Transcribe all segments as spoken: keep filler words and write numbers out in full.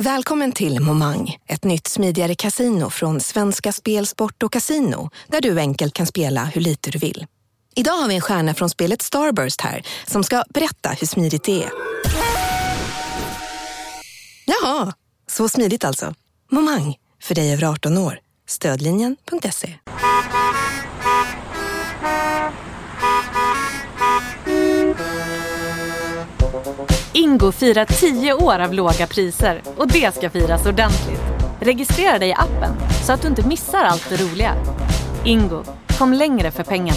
Välkommen till Momang, ett nytt smidigare casino från Svenska Spel, Sport och Casino, där du enkelt kan spela hur lite du vill. Idag har vi en stjärna från spelet Starburst här som ska berätta hur smidigt det är. Jaha, så smidigt alltså. Momang, för dig över arton år. Stödlinjen punkt se. Ingo firar tio år av låga priser och det ska firas ordentligt. Registrera dig i appen så att du inte missar allt det roliga. Ingo, kom längre för pengarna.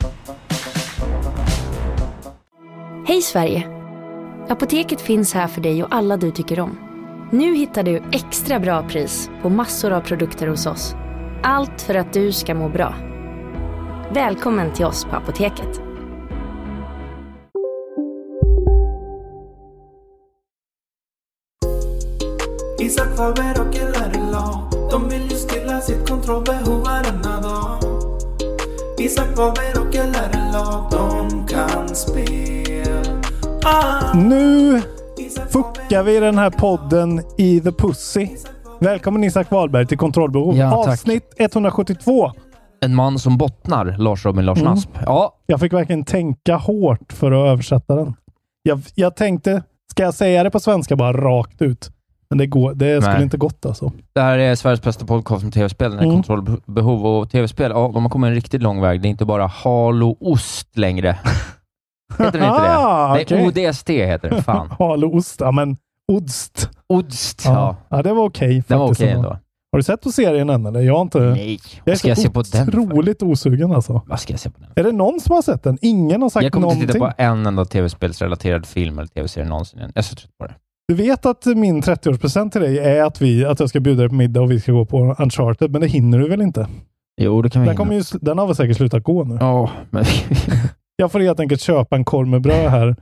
Hej Sverige! Apoteket finns här för dig och alla du tycker om. Nu hittar du extra bra pris på massor av produkter hos oss. Allt för att du ska må bra. Välkommen till oss på Apoteket. Isak Faber och L-R-L-A. De vill ju stilla sitt kontrollbehov varenda dag. Isak Faber och L-R-L-A. De kan spela. Ah. Nu fuckar vi den här podden i The Pussy. Välkommen Isak Wahlberg till Kontrollbehov. Ja, avsnitt etthundrasjuttiotvå. En man som bottnar, Lars Robin Lars Mm. Nasp. Ja. Jag fick verkligen tänka hårt för att översätta den. Jag, jag tänkte, ska jag säga det på svenska bara rakt ut? Men det, går, det skulle Nej. inte gått alltså. Det här är Sveriges bästa podcast om tv-spel. Den här Mm. Kontrollbehov och tv-spel. Ja, de har kommit en riktigt lång väg. Det är inte bara Halo Ost längre. Heter det inte det? Ah, Nej, okej. O D S T heter det. Fan. Halo ost, ja men odst. Odst, Ja, ja. ja det var okej faktiskt. Den var okej ändå. ändå. Har du sett på serien än eller? Jag har inte... Nej. Jag är Vad ska jag så se på den för? otroligt osugen alltså. Vad ska jag se på den? Är det någon som har sett den? Ingen har sagt Jag kommer inte någonting. titta på en enda tv-spelsrelaterad film eller tv-serie någonsin igen. Jag är så trött på det. Du vet att min trettioårspresent till dig är att, vi, att jag ska bjuda dig på middag och vi ska gå på Uncharted, men det hinner du väl inte? Jo, det kan vi Den, kommer ju, den har väl säkert slutat gå nu. Ja, men... Jag får helt enkelt köpa en korv med bröd här.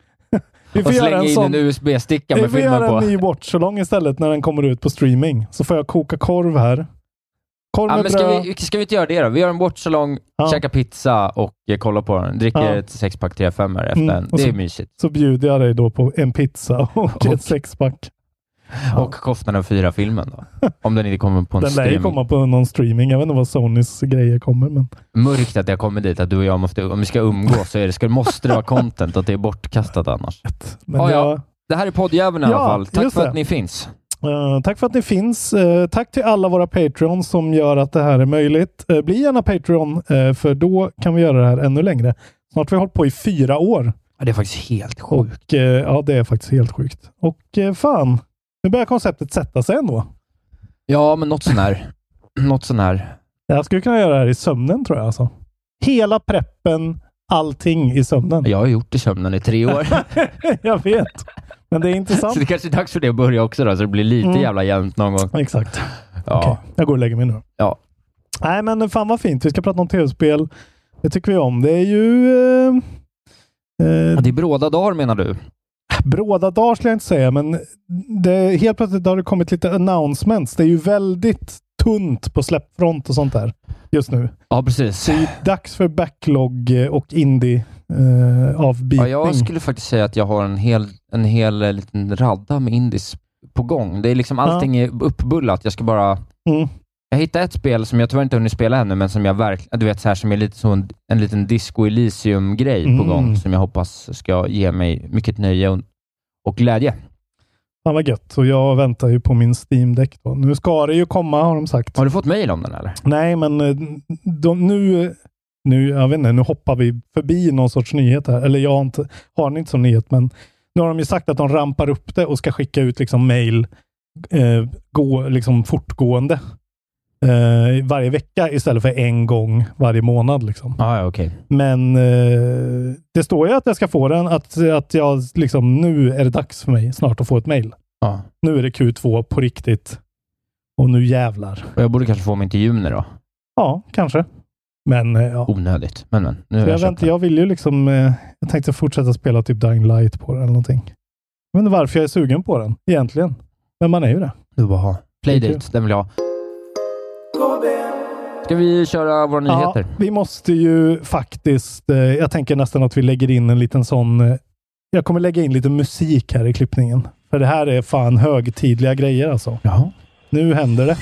Vi får och göra slänga en in sån... en U S B-sticka Vi med får filmen göra på. en ny watch-along istället när den kommer ut på streaming. Så får jag koka korv här. Korv Ja, med men ska, bröd. vi, ska vi inte göra det då? Vi gör en watch-along, Ja. käkar pizza och eh, kollar på den. Dricker Ja. ett sexpack tre femmor efter Mm, den. och Det så- är mysigt. Så bjuder jag dig då på en pizza och, Och- ett sexpack. Ja. Och kostnaden för fyra filmen då. Om den inte kommer på en Den lär ju streaming. komma på någon streaming. Jag vet inte vad Sonys grejer kommer. Men... Mörkt att jag kommer dit, att du och jag måste, om vi ska umgås så är det, ska, måste det vara content, att det är bortkastat annars. Men Ja, jag... ja. Det här är poddjäveln i Ja, alla fall. Tack just för det. att ni finns. Uh, tack för att ni finns. Uh, tack till alla våra Patreons som gör att det här är möjligt. Uh, bli gärna Patreon, uh, för då kan vi göra det här ännu längre. Snart har vi hållit på i fyra år. Ja, det är faktiskt helt sjukt. Och, uh, ja, det är faktiskt helt sjukt. Och uh, fan, nu börjar konceptet sätta sig ändå. Ja, men något sån här. något sån här. Jag skulle kunna göra det här i sömnen tror jag. Alltså. Hela preppen, allting i sömnen. Jag har gjort i sömnen i tre år. Jag vet. Men det är intressant. Så det kanske är dags för det att börja också då, så det blir lite Mm. jävla jämnt någon gång. Exakt. Ja. Okej, jag går och lägger mig nu. Ja. Nej, men fan vad fint. Vi ska prata om tv-spel. Det tycker vi om. Det är ju... Eh, eh, Ja, det är bråda dagar menar du? bråda dagar skulle jag inte säga, men det, helt plötsligt har det kommit lite announcements. Det är ju väldigt tunt på släppfront och sånt där just nu. Ja, precis. Det är ju dags för backlog och indie eh, avbitning. Ja, jag skulle faktiskt säga att jag har en hel, en hel eh, liten radda med indies på gång. Det är liksom allting är uppbullat. Jag ska bara... Mm. Jag hittade ett spel som jag tyvärr inte hunnit spela ännu, men som jag verkligen, du vet, så här som är lite så en, en liten Disco Elysium-grej Mm. på gång, som jag hoppas ska ge mig mycket nöje och, och glädje. Fan vad gött. Och jag väntar ju på min Steam Deck då. Nu ska det ju komma, har de sagt. Har du fått mejl om den eller? Nej, men eh, de, nu, nu, jag vet inte, nu hoppar vi förbi någon sorts nyhet här. Eller jag har inte, har ni inte som nyhet, men nu har de ju sagt att de rampar upp det och ska skicka ut liksom mejl eh, gå, liksom fortgående eh, varje vecka istället för en gång varje månad. Liksom. Ah, ja, okej. Men eh, det står ju att jag ska få den, att, att jag liksom, nu är det dags för mig snart att få ett mejl. Ja. Nu är det Q två på riktigt. Och nu jävlar. Och jag borde kanske få mig till juni då. Ja, kanske. Men eh, ja. Onödigt. Men, men nu Så har jag, jag vet, inte, jag vill ju liksom, eh, jag tänkte fortsätta spela typ Dying Light på den eller någonting. Jag vet inte varför jag är sugen på den egentligen. Men man är ju det. Du bara ha. Playdate, den vill jag ha. Ska vi köra våra nyheter? Ja, vi måste ju faktiskt, eh, jag tänker nästan att vi lägger in en liten sån, eh, jag kommer lägga in lite musik här i klippningen. För det här är fan högtidliga grejer alltså. Jaha. Nu händer det.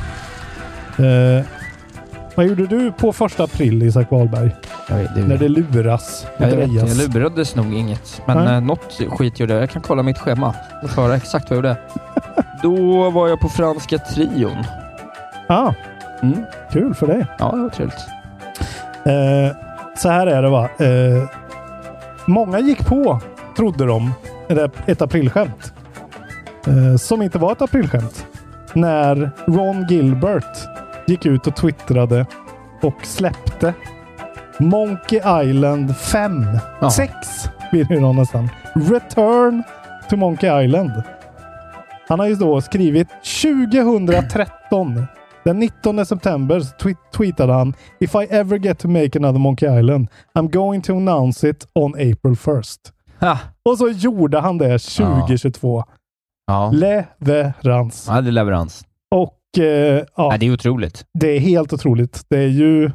Eh, vad gjorde du på första april, Isak Wahlberg? Jag vet, det När det luras och jag, vet, drejas. jag lurades nog inget. Men Nej. eh, något skit gjorde jag. Jag kan kolla mitt schema och höra exakt vad jag gjorde. Då var jag på franska trion. Ah, Mm. kul för dig. Ja, det var trevligt. Eh, så här är det va. Eh, många gick på, trodde de, ett aprilskämt. Eh, som inte var ett aprilskämt. När Ron Gilbert gick ut och twittrade och släppte Monkey Island fem. Ja. sex blir det då nästan. Return to Monkey Island. Han har ju då skrivit tjugohundratretton. Den nittonde september tw- tweetade han: If I ever get to make another Monkey Island, I'm going to announce it on April first. Ha. Och så gjorde han det tjugohundratjugotvå. Ja. Leverans. Ja, det är leverans. Och eh, ja, Ja, det är otroligt. det är helt otroligt. Det är ju...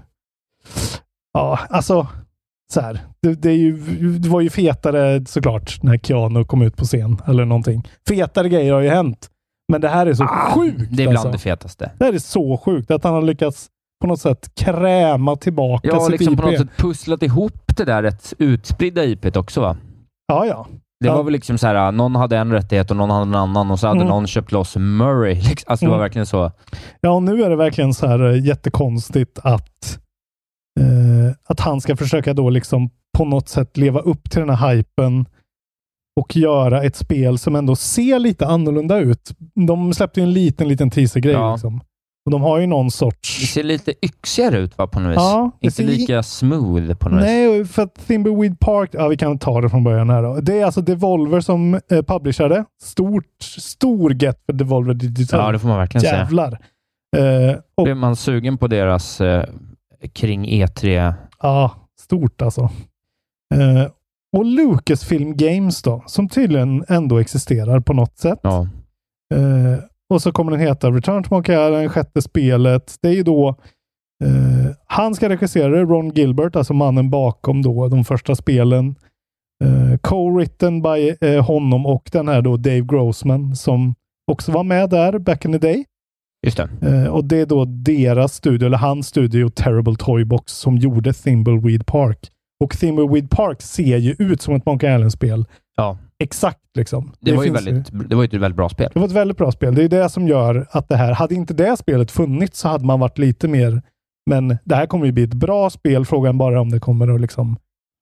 Ja, alltså... Så här. Det, det, är ju, det var ju fetare såklart när Keanu kom ut på scen eller någonting. Fetare grejer har ju hänt. Men det här är så Ah, sjukt. Det är bland alltså. det fetaste. Det här är så sjukt att han har lyckats på något sätt kräma tillbaka Ja, sitt liksom I P. på något sätt pusslat ihop det där rätt utspridda I P:t också, va? Ja, ja. Det Ja. var väl liksom så här, någon hade en rättighet och någon hade en annan och så hade Mm. någon köpt loss Murray. Liksom. Alltså det var Mm. verkligen så. Ja, och nu är det verkligen så här eh, jättekonstigt att eh, att han ska försöka då liksom på något sätt leva upp till den här hypen och göra ett spel som ändå ser lite annorlunda ut. De släppte ju en liten, liten teaser-grej Ja. liksom. Och de har ju någon Det sorts... ser lite yxigare ut, va, på något vis. Ja, det Inte ser- lika smooth på något vis. Nej, för att Thimbleweed Park... Ja, vi kan ta det från början här då. Det är alltså Devolver som eh, publicerade. Stort, stor get för Devolver Digital. Ja, det får man verkligen säga. Jävlar. Eh, och, Blir man sugen på deras eh, kring E tre? ja, stort alltså. Eh, och Lucasfilm Games då, som tydligen ändå existerar på något sätt. Ja. Eh, och så kommer den heta Return to Monkey Island, sjätte spelet. Det är ju då eh, han ska regissera det, Ron Gilbert, alltså mannen bakom då de första spelen. Eh, co-written by eh, honom och den här då Dave Grossman som också var med där back in the day. Just det. Eh, och det är då deras studio, eller hans studio Terrible Toybox som gjorde Thimbleweed Park. Och Thimbleweed Park ser ju ut som ett Monkey Island-spel. Ja. Exakt liksom. Det, var ju finns väldigt, det var ju ett väldigt bra spel. Det var ett väldigt bra spel. Det är det som gör att det här, hade inte det spelet funnits så hade man varit lite mer, men det här kommer ju bli ett bra spel. Frågan bara om det kommer att liksom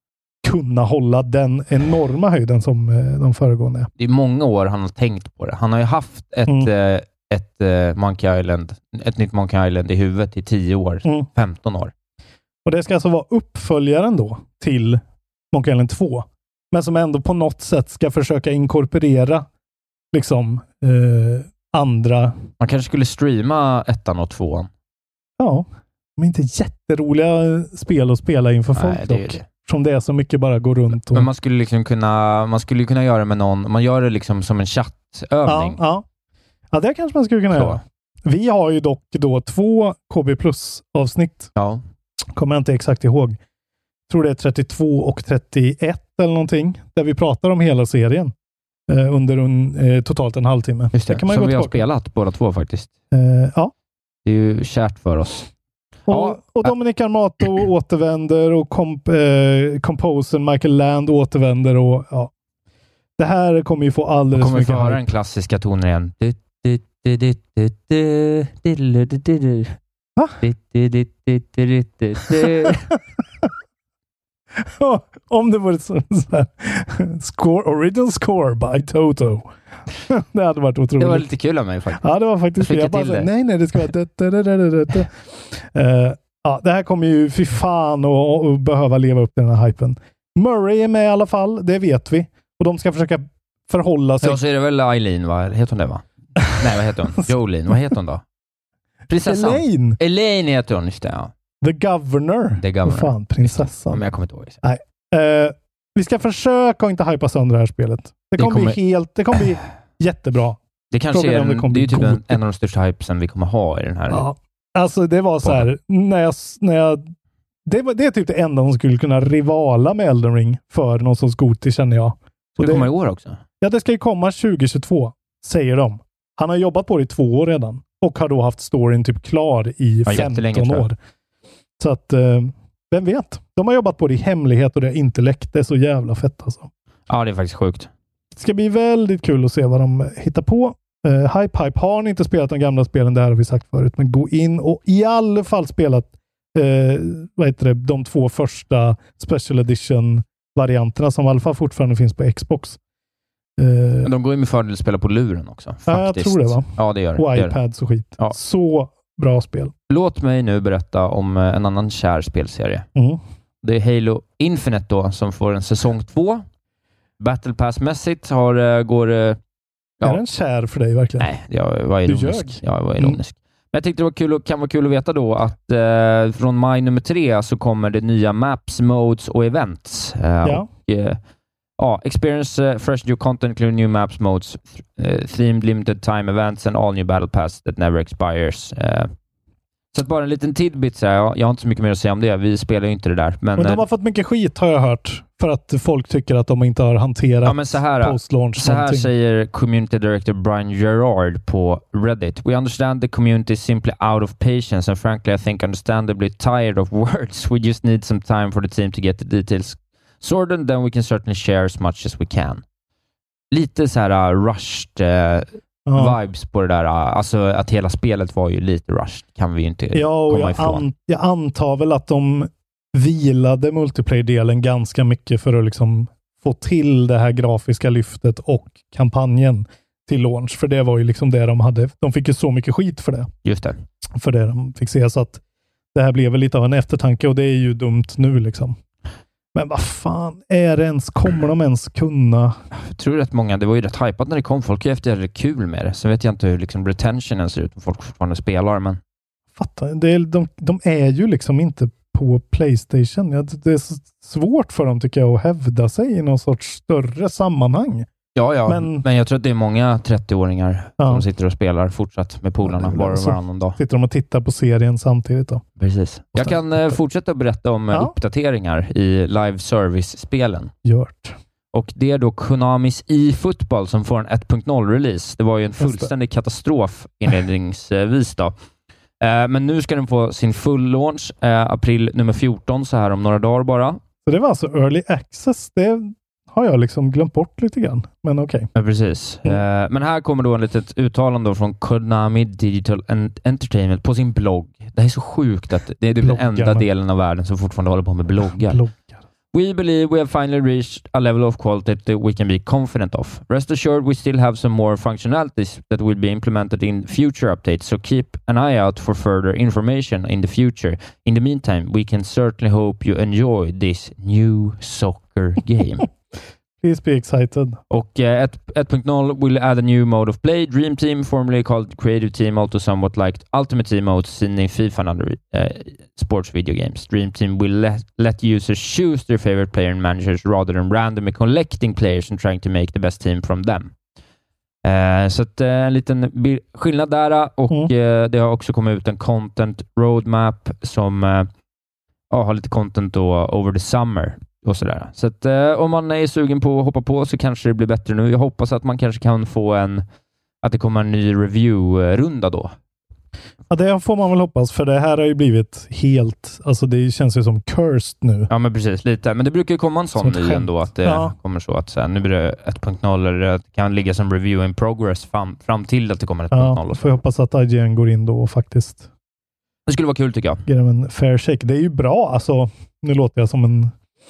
kunna hålla den enorma höjden som eh, de föregående är. Det är många år han har tänkt på det. Han har ju haft ett, Mm. eh, ett eh, Monkey Island, ett nytt Monkey Island i huvudet i tio år, Mm. femton år. Och det ska alltså vara uppföljaren då till Monkey Island två. Men som ändå på något sätt ska försöka inkorporera liksom eh, andra. Man kanske skulle streama ettan och tvåan. Ja, de är inte jätteroliga spel att spela inför Nej, folk det är ju dock. det. Som det är så mycket bara går runt. Och... Men man skulle liksom kunna, man skulle kunna göra med någon, man gör det liksom som en ja, chattövning. ja. ja, det kanske man skulle kunna Så. göra. Vi har ju dock då två K B plus avsnitt. Ja. Kommer jag inte exakt ihåg. Jag tror det är trettiotvå och trettioett eller någonting. Där vi pratar om hela serien. Eh, under en, eh, totalt en halvtimme. Just det, kan man som gå vi har tillbaka. spelat båda två faktiskt. Eh, ja. Det är ju kärt för oss. Och, Ja. och Dominic Armato återvänder och komp, eh, composern Michael Land återvänder och ja. Det här kommer ju få Man alldeles kommer för få mycket höra hype. den klassiska tonen igen. Du, du, du, du, du, du, du, du, du, du. Va? Du, du, du, du, du, du, du. Om det vore så, så här, score, original score by Toto. Det hade varit otroligt. Det var lite kul av mig faktiskt. Ja, det var faktiskt Jag fick jag bara till så, det. nej, nej, det ska vara da, da, da, da, da, da. Uh, ja, det här kommer ju fy fan och, och behöva leva upp till den här hypen. Murray är med i alla fall, det vet vi. Och de ska försöka förhålla sig. Ja, så är det väl Eileen, va? Heter hon det, va? Nej, vad heter hon? Jolene, vad heter hon då? Prinsessan. Elaine, Elaine heter hon, just det, ja. the governor. The governor. Vad fan, prinsessan. Men jag kommer inte ihåg. Uh, vi ska försöka att inte hypa sönder det här spelet. Det Det kommer, kommer- bli helt, det kommer bli jättebra. Det kanske Frågan är, är om det en, kommer det är ju bli typ en, god. en av de största hypesen vi kommer ha i den här. Ja. Alltså det var så här, när jag, när jag det, var, det är typ det enda som skulle kunna rivala med Elden Ring för någon sorts Goti, känner jag. Så Och det det, kommer i år också? Ja, det ska ju komma tjugo tjugotvå, säger de. Han har jobbat på det i två år redan. Och har då haft storyn typ klar i ja, femton år. Så att, eh, vem vet? De har jobbat på det i hemlighet och det har inte läckt. Det är så jävla fett alltså. Ja, det är faktiskt sjukt. Det ska bli väldigt kul att se vad de hittar på. Uh, Hype Hype har ni inte spelat de gamla spelen, det här har vi sagt förut. Men gå in och i alla fall spelat uh, vad heter det, de två första Special Edition-varianterna som i alla fall fortfarande finns på Xbox. Uh, de går ju med fördel att spela på luren också. Faktiskt. Ja, jag tror det va? Ja, det gör det. Och det iPads och skit. Ja. Så bra spel. Låt mig nu berätta om en annan kär spelserie. Mm. Det är Halo Infinite då, som får en säsong två. Battle Pass-mässigt har, går... Ja. Är den kär för dig verkligen? Nej, jag var ironisk. Jag var ironisk. Mm. Men jag tyckte det var kul, kan vara kul att veta då att eh, från maj nummer tre så kommer det nya maps, modes och events. Eh, ja. Och, eh, ja, experience uh, fresh new content including new maps, modes, uh, themed limited time events and all new battle pass that never expires. Uh, så att bara en liten tidbit så här, jag, jag har inte så mycket mer att säga om det. Vi spelar ju inte det där. Men, men de har fått mycket skit har jag hört. För att folk tycker att de inte har hanterat ja, men så här, post-launch. Så här någonting. säger community director Brian Gerard på Reddit. We understand the community is simply out of patience and frankly I think understandably tired of words. We just need some time for the team to get the details sorted, then we can certainly share as much as we can. Lite så här uh, rushed uh, ja. vibes på det där. Uh, alltså att hela spelet var ju lite rushed. Kan vi ju inte ja, och komma jag ifrån. An- jag antar väl att de vilade multiplayer-delen ganska mycket för att liksom få till det här grafiska lyftet och kampanjen till launch. För det var ju liksom det de hade. De fick ju så mycket skit för det. Just det. För det de fick se. Så att det här blev väl lite av en eftertanke och det är ju dumt nu liksom. Men vad fan, är det ens, kommer de ens kunna? Jag tror rätt många, det var ju rätt hypat när det kom. Folk är efter det kul med det. Så vet jag inte hur liksom retentionen ser ut om folk fortfarande spelar. Men... Fattar, det är, de, de är ju liksom inte på PlayStation. Ja, det är så svårt för dem tycker jag att hävda sig i någon sorts större sammanhang. Ja, ja. Men, men jag tror att det är många trettio-åringar ja. som sitter och spelar fortsatt med polarna ja, var och varannan dag. Sitter de och tittar på serien samtidigt då? Precis. Jag kan eh, fortsätta berätta om ja. uppdateringar i live service-spelen. Gjort. Och det är då Konamis eFootball som får en ett punkt noll-release. Det var ju en fullständig katastrof inledningsvis då. Eh, men nu ska den få sin full launch eh, april nummer fjorton, så här om några dagar bara. Så det var alltså early access, det har jag liksom glömt bort lite grann, men okej. Okay. Ja, precis. Mm. Uh, men här kommer då en litet uttalande från Konami Digital Entertainment på sin blogg. Det är så sjukt att det är den enda delen av världen som fortfarande håller på med bloggar. bloggar. We believe we have finally reached a level of quality that we can be confident of. Rest assured we still have some more functionalities that will be implemented in future updates, so keep an eye out for further information in the future. In the meantime, we can certainly hope you enjoy this new soccer game. Please be excited. Och uh, ett punkt noll will add a new mode of play. Dream Team, formerly called Creative Team, also somewhat like Ultimate Team modes seen in FIFA and other uh, sports video games. Dream Team will let, let users choose their favorite player and managers rather than randomly collecting players and trying to make the best team from them. Uh, så att, uh, en liten bil- skillnad där. Och mm. uh, det har också kommit ut en content roadmap som uh, uh, har lite content då over the summer. Och sådär. Så att, eh, om man är sugen på att hoppa på så kanske det blir bättre nu. Jag hoppas att man kanske kan få en att det kommer en ny review-runda då. Ja, det får man väl hoppas, för det här har ju blivit helt, alltså det känns ju som cursed nu. Ja, men precis, lite. Men det brukar ju komma en sån ny ändå, att det ja. kommer så att så här, nu blir det ett punkt noll eller det kan ligga som review in progress fram, fram till att det kommer ett punkt noll. Ja, får jag hoppas att I G N går in då och faktiskt det skulle vara kul tycker jag. Ge dem en fair shake. Det är ju bra, alltså nu låter jag som en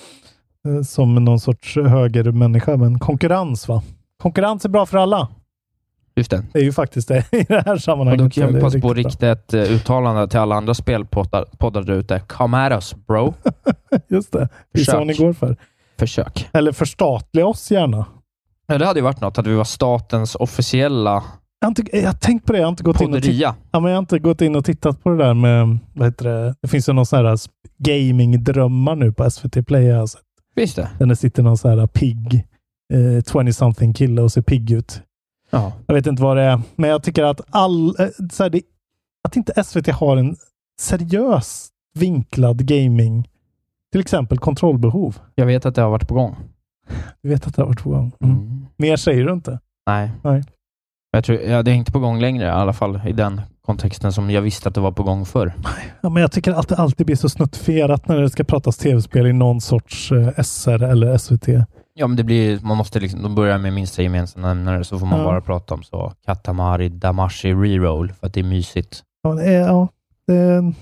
som någon sorts högermänniska, men konkurrens va? Konkurrens är bra för alla. Just det. Det är ju faktiskt det i det här sammanhanget. Och då kan vi passa på att rikta ett uh, uttalande till alla andra spelpoddar där ute. Come at us, bro. Just det. Det är så ni går för. Försök. Eller förstatliga oss gärna. Ja, det hade ju varit något att vi var statens officiella Jag har, inte, jag har tänkt på det. Jag har inte gått in och t- ja, men jag har inte gått in och tittat på det där med, vad heter det? Det finns ju någon sån här gaming-drömmar nu på S V T Play. Alltså. Visst det. Där det sitter någon sån här pigg eh, twenty-something kille och ser pigg ut. Ja. Jag vet inte vad det är. Men jag tycker att all, eh, så här, det, att inte S V T har en seriös vinklad gaming, till exempel kontrollbehov. Jag vet att det har varit på gång. Du vet att det har varit på gång. Mm. Mm. Mer säger du inte? Nej. Nej. Jag tror, ja, det är inte på gång längre, i alla fall i den kontexten som jag visste att det var på gång förr. Ja, men jag tycker att det alltid blir så snuttifierat när det ska pratas tv-spel i någon sorts eh, S R eller S V T. Ja, men det blir, man måste liksom, de börjar med minsta gemensamma nämnare, så får man ja. bara prata om så Katamari Damacy reroll för att det är mysigt. Ja, det är, ja det,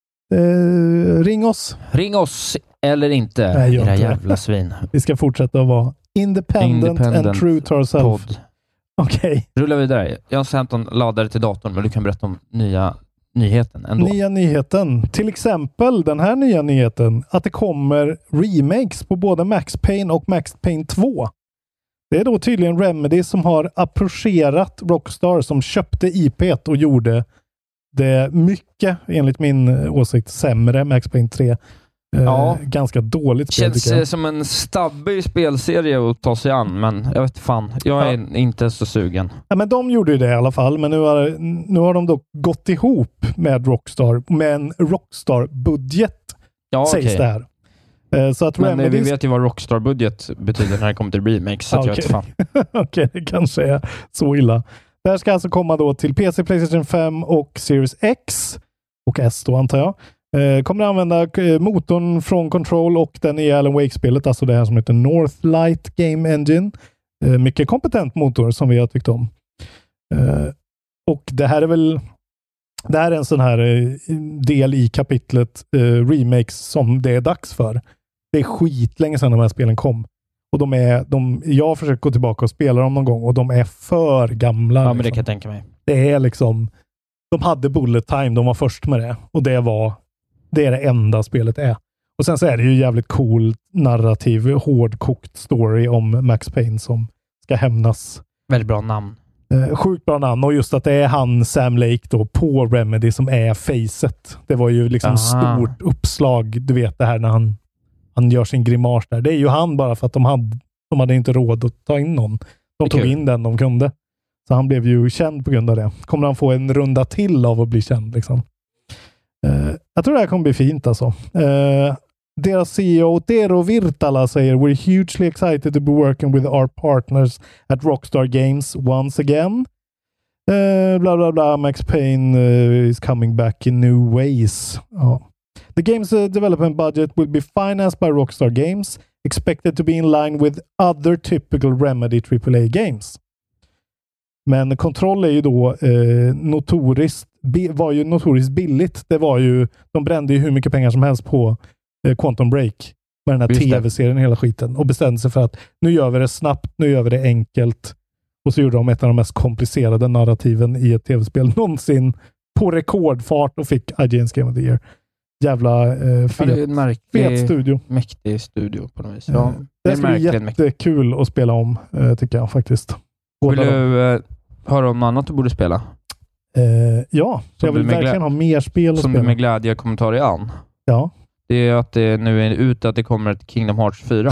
det, ring oss. Ring oss eller inte, Nej, era inte. jävla svin. Vi ska fortsätta att vara independent, independent and true to ourselves. Podd. Okej. Okay. Rulla vidare. Jag har hämtat en laddare till datorn, men du kan berätta om nya nyheten ändå. Nya nyheten. Till exempel den här nya nyheten att det kommer remakes på både Max Payne och Max Payne två. Det är då tydligen Remedy som har approcherat Rockstar som köpte I P och gjorde det mycket, enligt min åsikt, sämre Max Payne tre. Ja. Eh, ganska dåligt spel. Känns som en stabbig spelserie att ta sig an, men jag vet fan. Jag är ja. inte så sugen. Ja, men de gjorde ju det i alla fall, men nu har, nu har de då gått ihop med Rockstar med en Rockstar-budget, ja, sägs okay. det här. Eh, så att men Remedies... vi vet ju vad Rockstar-budget betyder när det kommer till remakes, så ja, att jag okay. vet fan. Okej, okay, det kanske är så illa. Det här ska alltså komma då till P C, PlayStation fem och Series X och S då, antar jag. Eh, kommer att använda eh, motorn från Control och den i Alan Wake-spelet, alltså det här som heter Northlight Game Engine. Eh, mycket kompetent motor som vi har tyckt om. Eh, och det här är väl det här är en sån här eh, del i kapitlet eh, remakes som det är dags för. Det är skitlänge sedan de här spelen kom. Och de är, de, jag har försökt gå tillbaka och spela dem någon gång och de är för gamla. Ja, liksom. men det kan jag tänka mig. Det är liksom, de hade bullet time, de var först med det. Och det var, det är det enda spelet är. Och sen så är det ju jävligt cool narrativ, hårdkokt story om Max Payne som ska hämnas. Väldigt bra namn. Eh, sjukt bra namn. Och just att det är han, Sam Lake då, på Remedy som är facet. Det var ju liksom Aha. stort uppslag, du vet det här när han Han gör sin grimas där. Det är ju han bara för att de hade, de hade inte råd att ta in någon. De tog in den de kunde. Så han blev ju känd på grund av det. Kommer han få en runda till av att bli känd liksom. Uh, jag tror det här kommer bli fint alltså. Uh, deras C E O Tero Virtala säger "We're hugely excited to be working with our partners at Rockstar Games once again. Uh, bla bla bla. Max Payne uh, is coming back in new ways." Ja. The game's uh, development budget will be financed by Rockstar Games, expected to be in line with other typical Remedy triple A games. Men Control är ju då eh, notoriskt, bi- var ju notoriskt billigt. Det var ju, de brände ju hur mycket pengar som helst på eh, Quantum Break med den här tv-serien hela skiten och bestämde sig för att nu gör vi det snabbt, nu gör vi det enkelt. Och så gjorde de ett av de mest komplicerade narrativen i ett tv-spel någonsin på rekordfart och fick I G N's Game of the Year. Jävla eh, fet, ja, det är en märklig, fet studio. Mäktig studio på något vis. Ja, ja, det, det ska bli jättekul mäktig. Att spela om, eh, tycker jag faktiskt. Vill du eh, höra om något annat du borde spela? Eh, ja, som jag vill verkligen ha mer spel att som spela. Som du med glädje kommentarer an. Ja. Det är att det nu är ut att det kommer ett Kingdom Hearts fyra.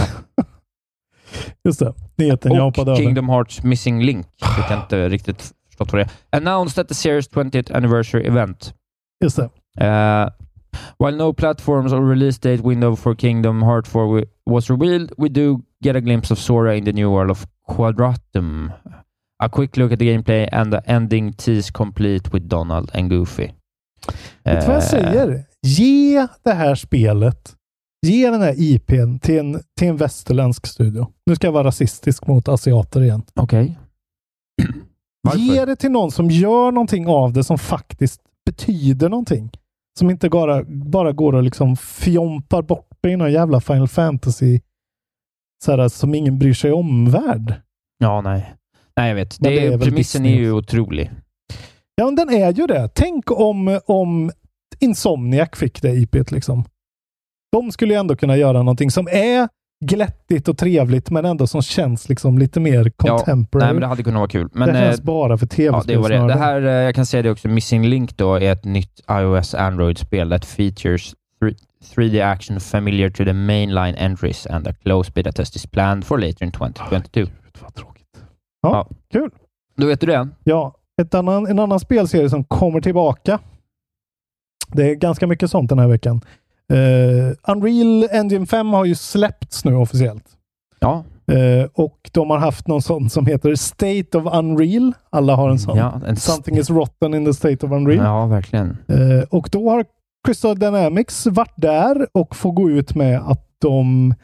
Just det. Nyheten jag hoppade över. Och Kingdom Hearts Missing Link. Jag kan inte riktigt förstått vad det är. Announced at the series twentieth anniversary event. Just det. Uh, while no platforms or release date window for Kingdom Hearts four was revealed, we do get a glimpse of Sora in the new world of Quadratum. A quick look at the gameplay and the ending tease complete with Donald and Goofy. Vet du vad jag säger? Ge det här spelet, ge den här I P:n till en, till en västerländsk studio. Nu ska jag vara rasistisk mot asiater igen. Okej. Okay. Ge det till någon som gör någonting av det som faktiskt betyder någonting. Som inte bara, bara går och liksom fjompar bort det i någon jävla Final Fantasy såhär, som ingen bryr sig om värld. Ja, nej. Nej, jag vet. Det, det är, premissen Disney. Är ju otrolig. Ja, men den är ju det. Tänk om, om Insomniac fick det I P:t liksom. De skulle ju ändå kunna göra någonting som är glättigt och trevligt, men ändå som känns liksom lite mer contemporary. Ja, nej, men det hade kunnat vara kul. Men, det känns eh, bara för tv-spel. Ja, det var det. Det här, eh, jag kan säga det också, Missing Link då är ett nytt iOS Android-spel that features three D action familiar to the mainline entries and a close beta test is planned for later in twenty twenty-two. Oh, Gud, vad tråkigt. Ja, ja, kul. Då vet du det. Ja, ett annan, en annan spelserie som kommer tillbaka. Det är ganska mycket sånt den här veckan. Uh, Unreal Engine fem har ju släppts nu officiellt. Ja. Uh, och de har haft någon sån som heter State of Unreal. Alla har en sån. Ja, en Something is rotten in the State of Unreal. Ja, verkligen. Uh, och då har Crystal Dynamics varit där och får gå ut med att de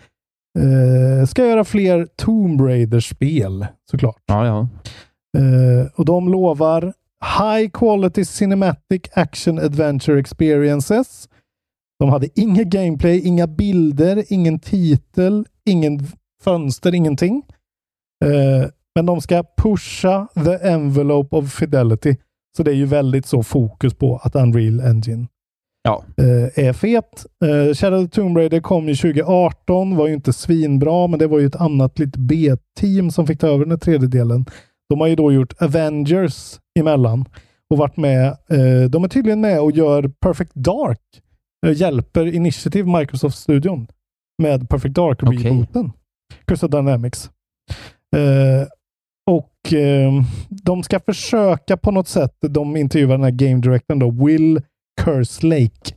uh, ska göra fler Tomb Raider-spel, såklart. Ja, ja. Uh, och de lovar high quality cinematic action adventure experiences. De hade inga gameplay, inga bilder, ingen titel, ingen fönster, ingenting. Uh, men de ska pusha the envelope of fidelity. Så det är ju väldigt så fokus på att Unreal Engine ja. uh, är fet. Uh, Shadow of the Tomb Raider kom ju tjugo arton, var ju inte svinbra, men det var ju ett annat litet B-team som fick ta över den tredje delen. De har ju då gjort Avengers emellan och varit med. Uh, de är tydligen med och gör Perfect Dark. Uh, hjälper Initiative Microsoft-studion med Perfect Dark-rebooten. Okay. Crystal Dynamics. Uh, och uh, de ska försöka på något sätt, de intervjuar den här game directorn då, Will Kerslake.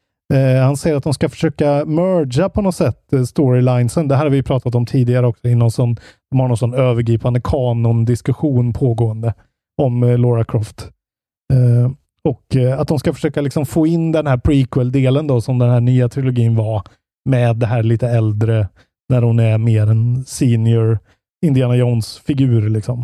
Uh, han säger att de ska försöka merga på något sätt uh, storylinesen. Det här har vi pratat om tidigare också. I någon sån, de har någon sån övergripande kanon-diskussion pågående om uh, Lara Croft. Uh, och uh, att de ska försöka liksom få in den här prequel-delen då som den här nya trilogin var med det här lite äldre när hon är mer en senior Indiana Jones-figur liksom.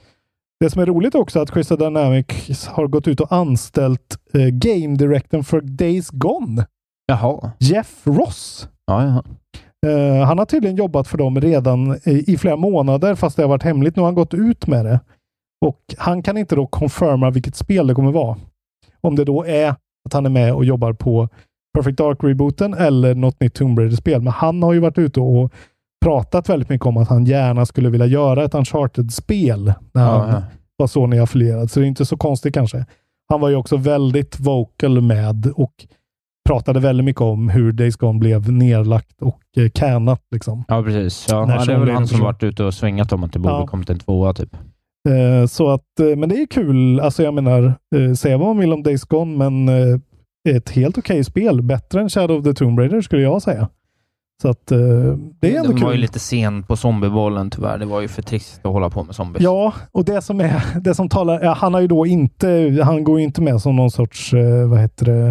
Det som är roligt också är att Crystal Dynamics har gått ut och anställt eh, game directorn för Days Gone. Jaha. Jeff Ross. Ja, ja. Eh, han har tydligen jobbat för dem redan i, i flera månader fast det har varit hemligt. Nu har han gått ut med det. Och han kan inte då confirma vilket spel det kommer vara. Om det då är att han är med och jobbar på Perfect Dark-rebooten eller något nytt Tomb Raider-spel. Men han har ju varit ute och pratat väldigt mycket om att han gärna skulle vilja göra ett Uncharted-spel när ja, han ja. var Sony-affilierad. Så det är inte så konstigt kanske. Han var ju också väldigt vocal med och pratade väldigt mycket om hur Days Gone blev nedlagt och eh, canat liksom. Ja, precis. Ja, ja, det är väl han som varit ute och svängat om att det borde ja. kommit en tvåa typ. Eh, så att, eh, men det är kul. Alltså jag menar, eh, säga vad man vill om Days Gone, men eh, ett helt okej spel. Bättre än Shadow of the Tomb Raider skulle jag säga. Så att uh, det är ändå kul. Det var ju lite sen på zombiebollen tyvärr. Det var ju för trist att hålla på med zombies. Ja, och det som är det som talar, ja, han har ju då inte, han går ju inte med som någon sorts, uh, vad heter det,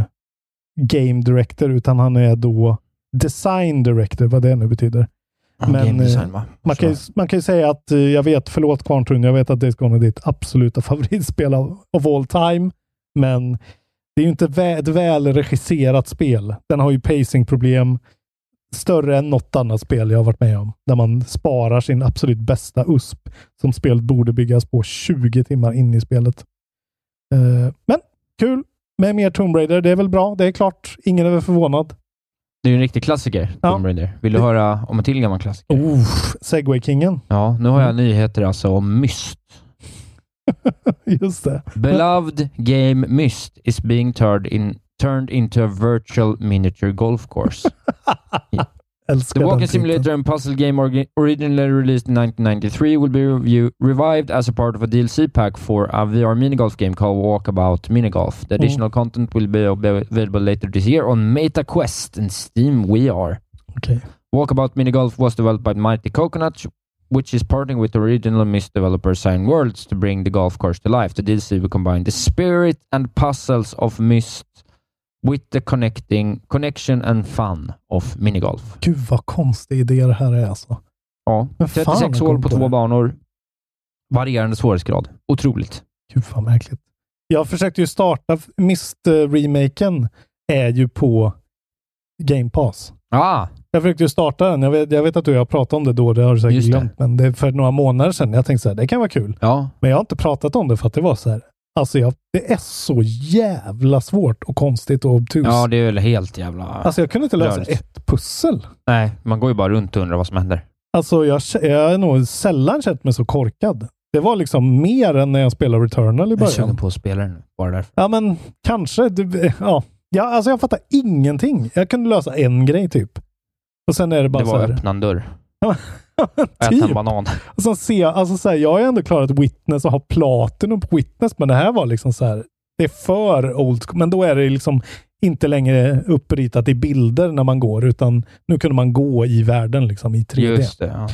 game director, utan han är då design director, vad det nu betyder. Ja, men game design, va? man, kan ju, man kan ju säga att uh, jag vet, förlåt Kvarntrun, jag vet att Days Gone är ditt absoluta favoritspel av, of all time, men det är ju inte vä- ett väl regisserat spel. Den har ju pacingproblem större än något annat spel jag har varit med om. Där man sparar sin absolut bästa U S P som spelet borde byggas på tjugo timmar in i spelet. Uh, men kul med mer Tomb Raider. Det är väl bra. Det är klart. Ingen är väl förvånad. Det är ju en riktig klassiker, Tomb ja. Raider. Vill du höra om en till gammal klassiker? Oh, Segway-kingen. Ja, nu har jag mm. nyheter alltså om Myst. Just det. Beloved game Myst is being turned in turned into a virtual miniature golf course. The walking simulator and puzzle game orgi- originally released in nineteen ninety-three will be review- revived as a part of a D L C pack for a V R minigolf game called Walkabout Minigolf. The additional mm. content will be available later this year on MetaQuest and Steam V R. Okay. Walkabout Minigolf was developed by Mighty Coconut, which is partnering with the original Myst developer Sign Worlds to bring the golf course to life. The D L C will combine the spirit and puzzles of Myst with the connecting connection and fun of minigolf. Gud vad konstig idé det här är alltså. Ja, trettiosex hål på två banor. Varierande svårighetsgrad. Otroligt. Gud vad märkligt. Jag försökte ju starta Myst-remaken är ju på Game Pass. Ah. Jag försökte ju starta den. Jag vet, jag vet att du har pratat om det då. Det har du säkert glömt. Men det är för några månader sedan. Jag tänkte så här, det kan vara kul. Ja. Men jag har inte pratat om det för att det var så här. Alltså jag, det är så jävla svårt och konstigt och obtus. Ja, det är väl helt jävla... Alltså jag kunde inte lösa rörligt. ett pussel. Nej, man går ju bara runt och undrar vad som händer. Alltså jag, jag har nog sällan känt mig så korkad. Det var liksom mer än när jag spelade Returnal i början. Jag känner på spelaren bara därför. Ja, men kanske. Det, ja. ja, alltså jag fattar ingenting. Jag kunde lösa en grej typ. Och sen är det bara det så här... Det var öppna en dörr. typ. Äta en banan. Och sen ser jag, alltså så här, jag har ju ändå klarat Witness och har platinum på Witness, men det här var liksom så här, det är för old school, men då är det liksom inte längre uppritat i bilder när man går, utan nu kunde man gå i världen liksom i tre D. Just det, ja.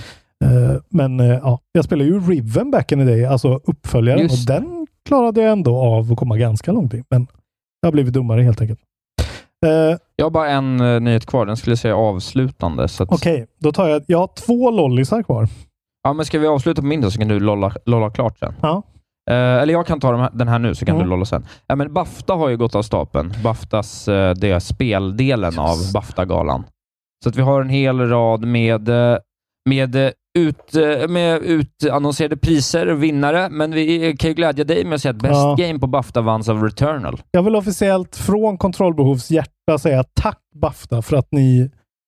Uh, men uh, ja, jag spelade ju Riven back in the day, alltså uppföljaren, Just. och den klarade jag ändå av att komma ganska långt in. Men jag har blivit dummare helt enkelt. Uh, jag har bara en uh, nyhet kvar, den skulle jag säga avslutande. Att... Okej, okay, då tar jag, jag har två lollisar kvar. Ja, men ska vi avsluta på min då så kan du lolla, lolla klart sen. Ja. Uh, eller jag kan ta de här, den här nu så kan mm. du lolla sen. Ja, men BAFTA har ju gått av stapeln. BAFTAs, uh, det är speldelen yes. av BAFTA-galan. Så att vi har en hel rad med, med, ut, med utannonserade priser och vinnare, men vi kan ju glädja dig med att säga att Best ja. Game på BAFTA vanns av Returnal. Jag vill officiellt från Kontrollbehovs hjärta säga tack BAFTA för att ni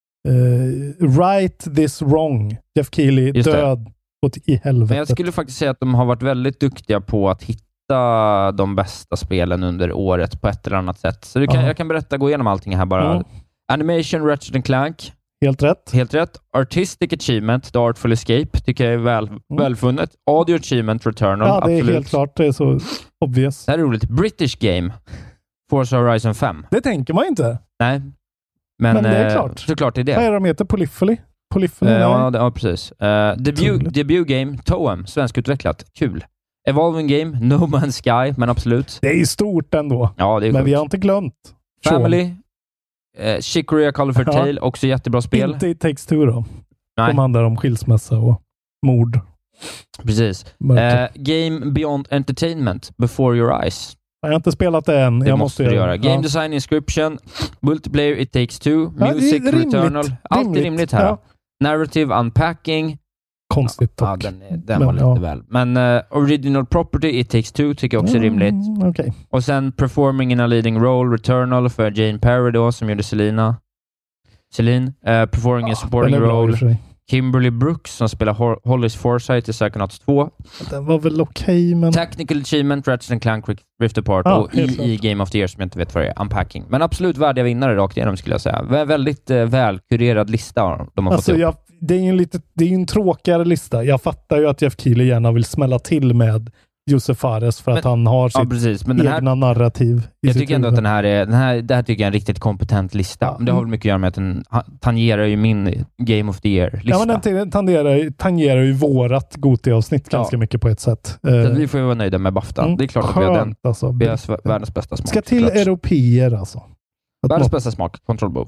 uh, right this wrong. Jeff Keighley död åt i helvete. Men jag skulle faktiskt säga att de har varit väldigt duktiga på att hitta de bästa spelen under året på ett eller annat sätt. Så du kan, jag kan berätta, gå igenom allting här bara. Mm. Animation, Ratchet and Clank. Helt rätt. Helt rätt. Artistic Achievement, The Artful Escape, tycker jag är väl, mm. välfunnet. Audio Achievement, Returnal. Ja, det är absolut. helt klart. Det är så obvious. Det här är roligt. British Game, Forza Horizon fem. Det tänker man inte. Nej. Men, Men det är eh, klart. Såklart är det. Vad är det de heter? Polyphony? Polyphony? Eh, ja, det, ja, precis. Uh, debut, debut Game, Toem, svenskutvecklat. Kul. Evolving Game, No Man's Sky, men absolut. Det är stort ändå. Ja, det är men sjukt. vi har inte glömt. Family, eh, Chicory, Colorful ja. Tale, också jättebra spel. Inte It Takes Two då. Nej. De handlar om skilsmässa och mord. Precis. Eh, Game Beyond Entertainment, Before Your Eyes. Jag har inte spelat det än. Det jag måste måste du göra. göra. Game ja. Design, Inscription, Multiplayer, It Takes Two, ja, Music, rimligt, Returnal. Allt rimligt. är rimligt här. Ja. Narrative, Unpacking. Konstigt dock. Ja, den, är, den Men, var lite ja. väl. Men uh, Original Property, It Takes Two tycker jag också är mm, rimligt. Okay. Och sen Performing in a Leading Role, Returnal för Jane Perry då, som gjorde Selina. Celine. Uh, performing ja, a Supporting Role. Kimberly Brooks som spelar Hor- Hollis Forsythe i Psychonauts två. Den var väl okej, okay, men... Technical Achievement, Ratchet and Clank, Rift Apart ja, och i, i Game of the Year som jag inte vet vad det är, Unpacking. Men absolut värdiga vinnare rakt igenom skulle jag säga. Vä- väldigt eh, välkurerad lista de har alltså, fått jag, det är ju en, lite, det är en tråkigare lista. Jag fattar ju att Jeff Keighley gärna vill smälla till med Josef Fares för men, att han har sitt ja, precis. Men den egna här, narrativ. I jag tycker ändå huvud. att den här är, den här, det här tycker jag är en riktigt kompetent lista. Ja. Det har väl mycket att göra med att den tangerar ju min Game of the Year-lista. Ja, men den tangerar, tangerar ju vårat Gothia-avsnitt ja. ganska mycket på ett sätt. Så uh, vi får ju vara nöjda med BAFTA. Mm, det är klart att vi har den. Alltså, vi har världens bästa smak. Ska till klart. europeer alltså. Att världens något... bästa smak. Control Bow.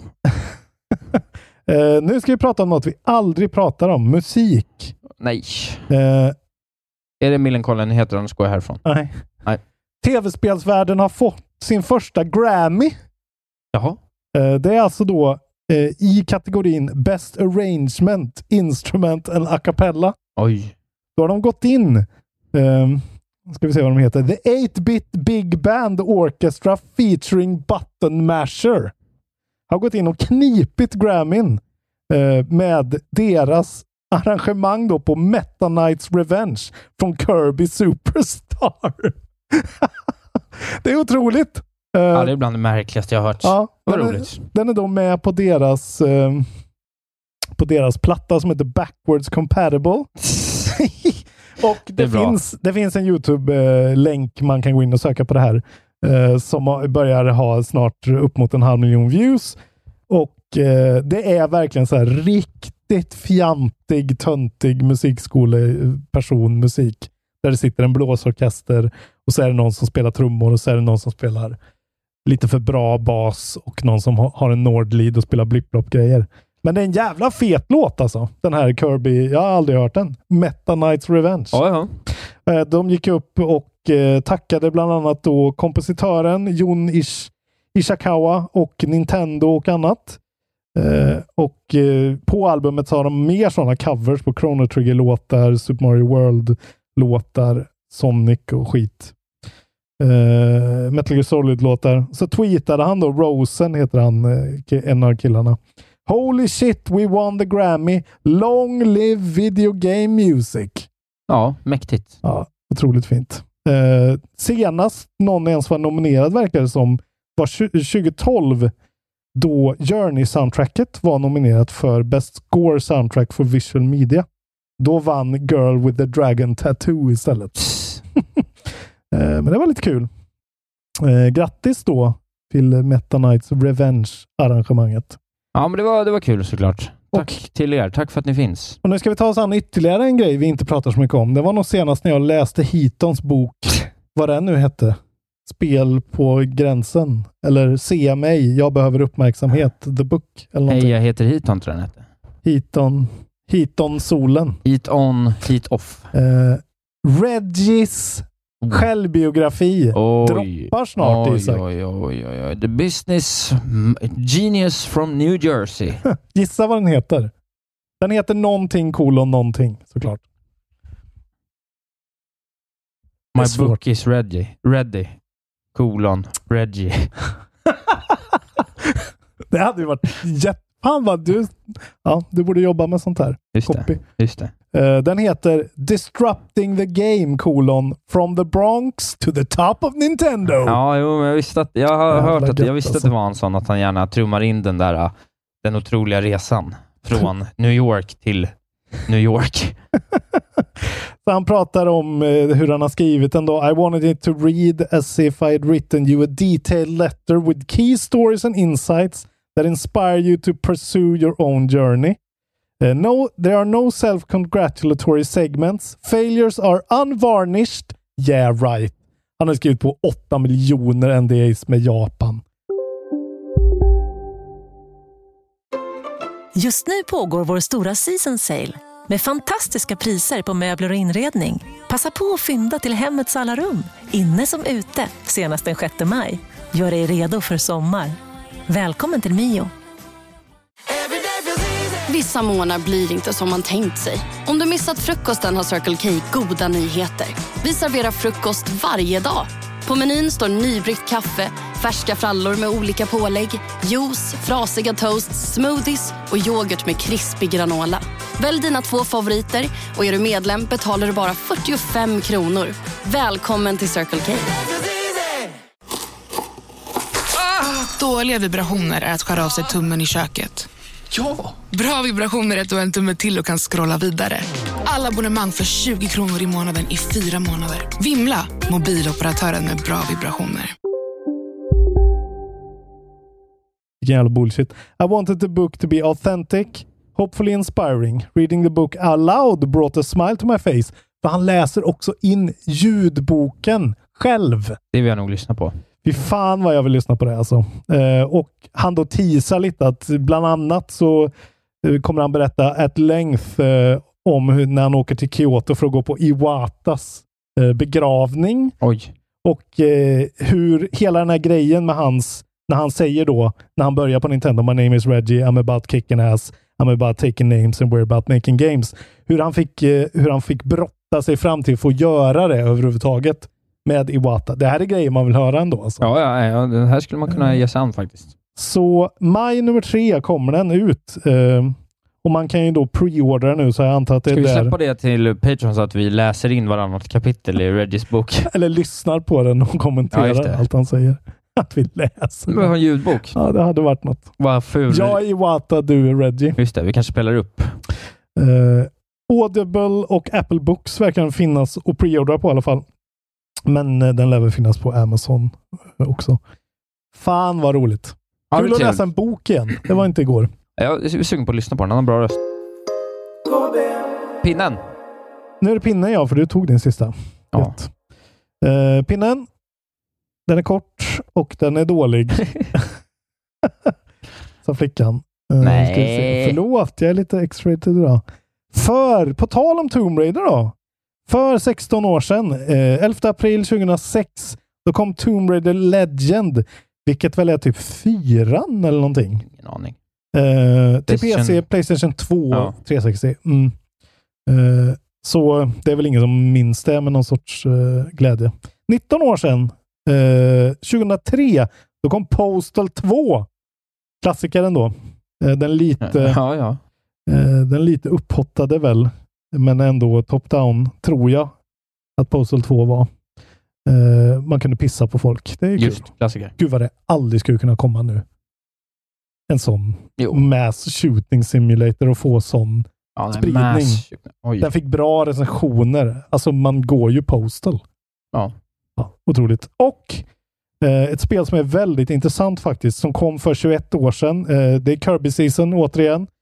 uh, nu ska vi prata om något vi aldrig pratar om. Musik. Nej. Uh, är det Millencolin heter den? Ska jag härifrån? Nej. Nej. Tv-spelsvärlden har fått sin första Grammy. Jaha. Uh, det är alltså då uh, i kategorin Best Arrangement, Instrument and A Cappella. Oj. Då har de gått in. Um, ska vi se vad de heter. The eight-bit Big Band Orchestra featuring Button Masher. Har gått in och knipit Grammyn uh, med deras arrangemang då på Meta Knight's Revenge från Kirby Superstar. Det är otroligt. Uh, ja, det är bland det märkligaste jag har hört. Ja, Vad den, roligt. Är, den är då med på deras uh, på deras platta som heter Backwards Compatible. Och det, det finns det finns en YouTube-länk man kan gå in och söka på det här uh, som börjar ha snart upp mot en halv miljon views. Och uh, det är verkligen så här riktigt fjantig, töntig musikskoleperson musik. Där det sitter en blåsorkester och så är det någon som spelar trummor och så är det någon som spelar lite för bra bas och någon som har en Nordlead och spelar blip-blop-grejer. Men det är en jävla fet låt alltså. Den här Kirby, jag har aldrig hört den. Meta Knight's Revenge. Ja, ja. De gick upp och eh, tackade bland annat då kompositören Jun Ish- Ishikawa och Nintendo och annat. Eh, och eh, på albumet så har de mer sådana covers på Chrono Trigger-låtar, Super Mario World-låtar, Sonic och skit. Uh, Metal Gear Solid-låtar. Så tweetade han då, Rosen heter han, uh, en av killarna. Holy shit, we won the Grammy. Long live video game music. Ja, mäktigt. Ja, otroligt fint. Uh, senast någon ens var nominerad verkar det som var tjugo tolv då Journey-soundtracket var nominerat för Best Score Soundtrack for Visual Media. Då vann Girl with the Dragon Tattoo istället. Men det var lite kul. Eh, grattis då till Meta Knight's Revenge-arrangemanget. Ja, men det var, det var kul såklart. tack och, till er. Tack för att ni finns. Och nu ska vi ta oss an ytterligare en grej vi inte pratar så mycket om. Det var nog senast när jag läste Hitons bok, vad den nu hette. Spel på gränsen. Eller Se mig, jag behöver uppmärksamhet. The Book. Eller Hej, jag heter Hiton, tror jag den hette. Hiton. Hiton solen. Heat on, heat off. Uh, Reggies oh. självbiografi oj. droppar snart, oj, Isak. Oj, oj, oj, oj. The Business Genius from New Jersey. Gissa vad den heter. Den heter någonting kolon någonting, såklart. My book is ready. Ready. Kolon. Reggie. Det hade ju varit jätte... Fan vad du... Ja, du borde jobba med sånt här. Just Copy. det. Just det. Uh, den heter Disrupting the Game, kolon, From the Bronx to the top of Nintendo. Ja, jo, men jag visste att... Jag har ja, hört att... Jag visste alltså. att det var en sån att han gärna trummar in den där... Den otroliga resan. Från New York till New York. Så han pratar om uh, hur han har skrivit den då. I wanted it to read as if I had written you a detailed letter with key stories and insights that inspire you to pursue your own journey. Uh, no, there are no self-congratulatory segments. Failures are unvarnished. Yeah, right. Han har skrivit på åtta miljoner N D As med Japan. Just nu pågår vår stora season sale med fantastiska priser på möbler och inredning. Passa på att fynda till hemmets alla rum, inne som ute, senast den sjätte maj. Gör dig redo för sommar. Välkommen till Mio. Vissa månader blir inte som man tänkt sig. Om du missat frukosten har Circle K goda nyheter. Vi serverar frukost varje dag. På menyn står nybryggt kaffe, färska frallor med olika pålägg, juice, frasiga toasts, smoothies och yoghurt med krispig granola. Välj dina två favoriter och är du medlem betalar du bara fyrtiofem kronor. Välkommen till Circle K. Dåliga vibrationer är att skära av sig tummen i köket. Ja! Bra vibrationer är att du har en tumme till och kan scrolla vidare. Alla abonnemang för tjugo kronor i månaden i fyra månader. Vimla! Mobiloperatören med bra vibrationer. Vilken jävla bullshit. I wanted the book to be authentic, hopefully inspiring. Reading the book aloud brought a smile to my face. För han läser också in ljudboken själv. Det vill jag nog lyssna på. Fy fan vad jag vill lyssna på det alltså. Eh, och han då teasar lite att bland annat så eh, kommer han berätta at length eh, om hur, när han åker till Kyoto för att gå på Iwatas eh, begravning. Oj. Och eh, hur hela den här grejen med hans, när han säger då, när han börjar på Nintendo, my name is Reggie, I'm about kicking ass, I'm about taking names and we're about making games. Hur han fick, eh, hur han fick brotta sig fram till att få göra det överhuvudtaget. Med Iwata. Det här är grejer man vill höra ändå. Alltså. Ja, ja, ja, den här skulle man kunna ge sig an faktiskt. Så maj nummer tre kommer den ut. Uh, och man kan ju då preordra nu, så jag antar att det är där. Ska vi släppa det till Patreon så att vi läser in varannat kapitel i Reggies bok? Eller lyssnar på den och kommenterar ja, allt han säger. Att vi läser. Men vi har en ljudbok. Ja, det hade varit något. Vad ful. Jag är Iwata, du är Reggie. Just det, vi kanske spelar upp. Uh, Audible och Apple Books verkar finnas och preordra på i alla fall. Men uh, den lär väl finnas på Amazon uh, också. Fan vad roligt. Ja, Kul att läsa en bok igen. Det var inte igår. Jag är sugen på att lyssna på den. Han har en bra röst. Pinnen. Nu är det pinnen, ja, för du tog din sista. Ja. Uh, pinnen. Den är kort och den är dålig. Så flickan. Uh, Nej. ska vi se. Förlåt, jag är lite X-rated idag. För, på tal om Tomb Raider då. För sexton år sedan, eh, elfte april tjugohundrasex, då kom Tomb Raider Legend, vilket väl är typ fyran eller någonting. Ingen aning. Eh, till P C, PlayStation två, ja. trehundrasextio. Mm. Eh, så det är väl ingen som minns det med någon sorts eh, glädje. nitton år sedan, eh, tjugohundratre, då kom Postal två. Klassikern då. Eh, den lite... Ja, ja. Eh, den lite upphottade väl. Men ändå top-down, tror jag att Postal två var. Uh, man kunde pissa på folk. Det är just kul. Klassiker. Gud vad det aldrig skulle kunna komma nu. En sån jo. mass shooting simulator och få sån ja, spridning. Den fick bra recensioner. Alltså man går ju Postal. Ja. ja otroligt. Och uh, ett spel som är väldigt intressant faktiskt, som kom för tjugoett år sedan. Uh, det är Kirby Season återigen.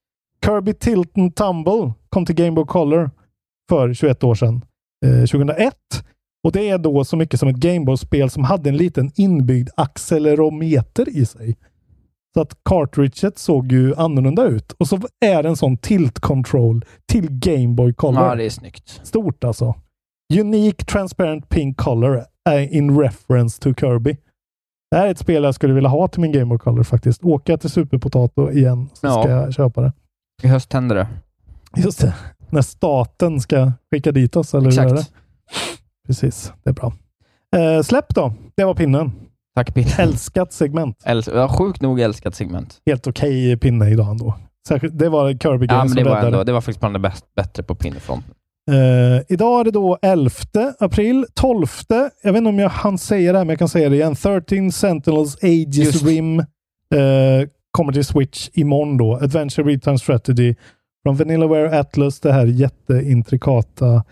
Kirby Tilt and Tumble kom till Game Boy Color för tjugoett år sedan. Eh, tjugohundraett. Och det är då så mycket som ett Game Boy-spel som hade en liten inbyggd accelerometer i sig. Så att cartridget såg ju annorlunda ut. Och så är det en sån tilt control till Game Boy Color. Ja, det är snyggt. Stort alltså. Unique transparent pink color in reference to Kirby. Det här är ett spel jag skulle vilja ha till min Game Boy Color faktiskt. Åka till Superpotato igen så ja. ska jag köpa det. I höst händer det. Just det. När staten ska skicka dit oss, eller Exakt. hur är det? Precis, det är bra. Eh, släpp då. Det var pinnen. Tack pinne. Älskat segment. Äls- ja, sjukt nog älskat segment. Helt okej okay pinne idag ändå. Särskilt, det var Kirby ja, Game som det var räddade. ändå, det var faktiskt bland det bäst, bättre på pinnefronten. Uh, idag är det då elfte april. tolfte. Jag vet inte om jag hann säga det här, men jag kan säga det igen. tretton Sentinels Aegis Just. Rim uh, kommer till Switch imorgon då. Adventure Return Strategy från Vanillaware Atlas. Det här jätteintrikata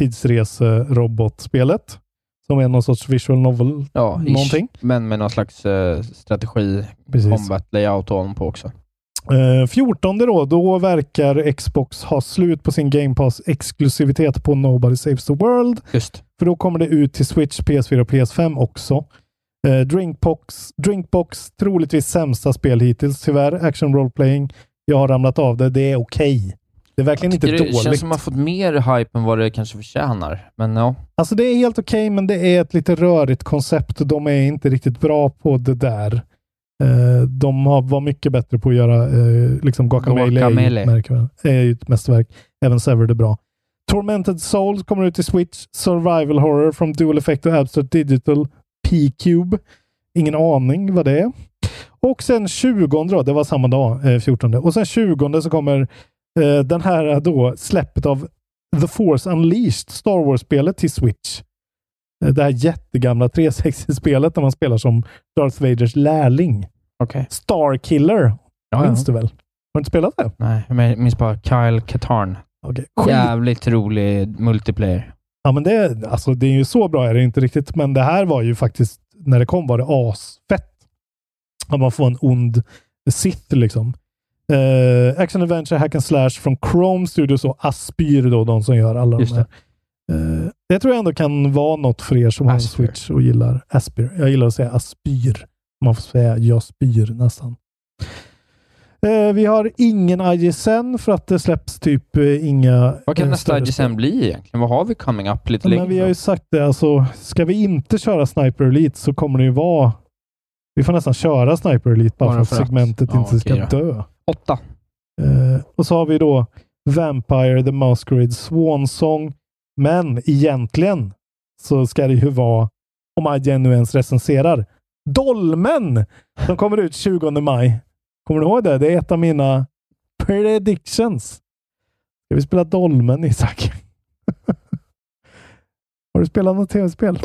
tidsreserobot-spelet. Som är någon sorts visual novel. Ja, någonting. Ish, men med någon slags uh, strategi, Precis. combat, layout och på också. Uh, fjortonde då, då verkar Xbox ha slut på sin Game Pass-exklusivitet på Nobody Saves the World. Just. För då kommer det ut till Switch, P S fyra och P S fem också. Uh, Drinkbox, Drinkbox, troligtvis sämsta spel hittills. Tyvärr, action role-playing. Jag har ramlat av det. Det är okej. Okay. Det är verkligen inte det dåligt. Det känns som att man har fått mer hype än vad det kanske förtjänar. Men ja. Alltså det är helt okej, okay, men det är ett lite rörigt koncept. De är inte riktigt bra på det där. Uh, de har, var mycket bättre på att göra uh, liksom Guacamelee. Guacamelee är ju ett mästerverk. Även Severed är bra. Tormented Souls kommer ut i Switch. Survival Horror från Dual Effect och Abstract Digital. P-Cube. Ingen aning vad det är. Och sen tjugonde då, det var samma dag, eh, fjortonde. Och sen tjugonde så kommer eh, den här då släppet av The Force Unleashed, Star Wars-spelet till Switch. Eh, det här jättegamla trehundrasextio-spelet där man spelar som Darth Vaders lärling. Okay. Starkiller. Ja, minns ja. du väl? Har du inte spelat det? Nej, jag minns bara Kyle Katarn. Okay. Jävligt rolig multiplayer. Ja, men det, alltså, det är ju så bra är det inte riktigt. Men det här var ju faktiskt, när det kom var det asfett. Att man får en ond Sith liksom. Uh, Action Adventure Hack and Slash från Chrome Studios och Aspyr då, de som gör alla Just de här. Uh, det tror jag ändå kan vara något för er som Aspyr. har en Switch och gillar Aspyr. Jag gillar att säga Aspyr. Man får säga jag spyr nästan. Uh, vi har ingen I G S N för att det släpps typ uh, inga... Vad kan uh, nästa I G S N bli egentligen? Vad har vi coming up lite ja, längre? Men vi har ju sagt det, alltså ska vi inte köra Sniper Elite så kommer det ju vara... Vi får nästan köra Sniper Elite bara, bara för att segmentet ja, inte ska okay, dö. Åtta. Uh, och så har vi då Vampire the Masquerade Swan Song. Men egentligen så ska det ju vara, om I G N nu ens recenserar, Dolmen som kommer ut tjugonde maj. Kommer du ihåg det? Det är ett av mina predictions. Ska vi spela Dolmen, Isak? Har du spelat något tv-spel?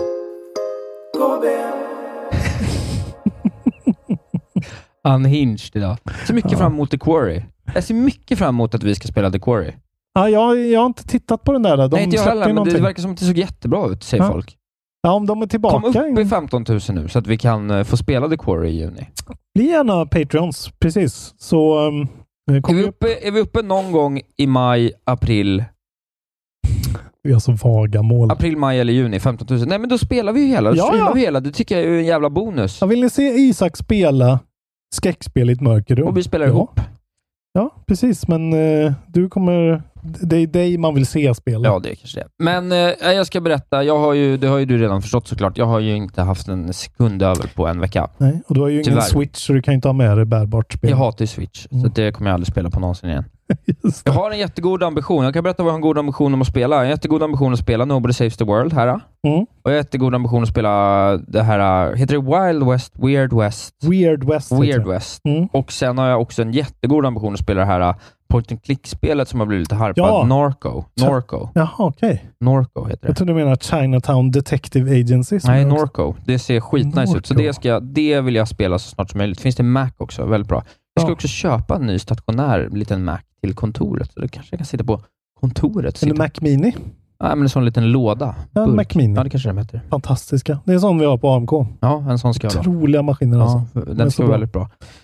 Unhinged idag. Så mycket ja. fram emot The Quarry. Jag ser mycket fram emot att vi ska spela The Quarry. Ja, jag, jag har inte tittat på den där. De Nej, inte jag heller, men någonting. Det verkar som att det såg jättebra ut, säger ja. folk. Ja, om de är tillbaka. Kom upp i femton tusen nu så att vi kan uh, få spela The Quarry i juni. Bli gärna Patreons, precis. Så um, är, vi uppe, är vi uppe någon gång i maj, april? Vi har så vaga mål. April, maj eller juni, femton tusen. Nej, men då spelar vi ju hela. Då ja, ja. vi hela. Det tycker jag är en jävla bonus. Ja, vill ni se Isak spela skräckspel i ett mörkerrum? Och vi spelar ja. ihop. Ja, precis. Men uh, du kommer... Det är dig man vill se spela. Ja, det är kanske det. Men uh, jag ska berätta. Jag har ju, det har ju du redan förstått såklart. Jag har ju inte haft en sekund över på en vecka. Nej, och du har ju Tyvärr. ingen Switch så du kan inte ha med dig bärbart spel. Jag hatar ju Switch. Mm. Så det kommer jag aldrig spela på någonsin igen. Jag har en jättegod ambition. Jag kan berätta vad jag har en god ambition om att spela. Jag har en jättegod ambition att spela Nobody Saves the World här. Mm. Och jag har en jättegod ambition att spela det här, heter det Wild West, Weird West? Weird West. Weird West. Mm. Och sen har jag också en jättegod ambition att spela det här point and click-spelet som har blivit lite harpat. Ja. Norco. Norco. Jaha, okej. Okay. Norco heter det. Jag tror du menar Chinatown Detective Agency. Nej, Norco. Det ser skitnice ut. Så det, ska jag, det vill jag spela så snart som möjligt. Finns det Mac också? Väldigt bra. Jag ska ja. också köpa en ny stationär liten Mac till kontoret. Så det kanske jag kan sitta på kontoret. Eller Mac Mini? Nej, men en sån liten låda. Ja, Mac Mini. Ja, det kanske det heter. Fantastiska. Det är sån vi har på A M K. Ja, en sån ska jag ha. Otroliga maskiner ja, alltså. Den ska vara väldigt bra.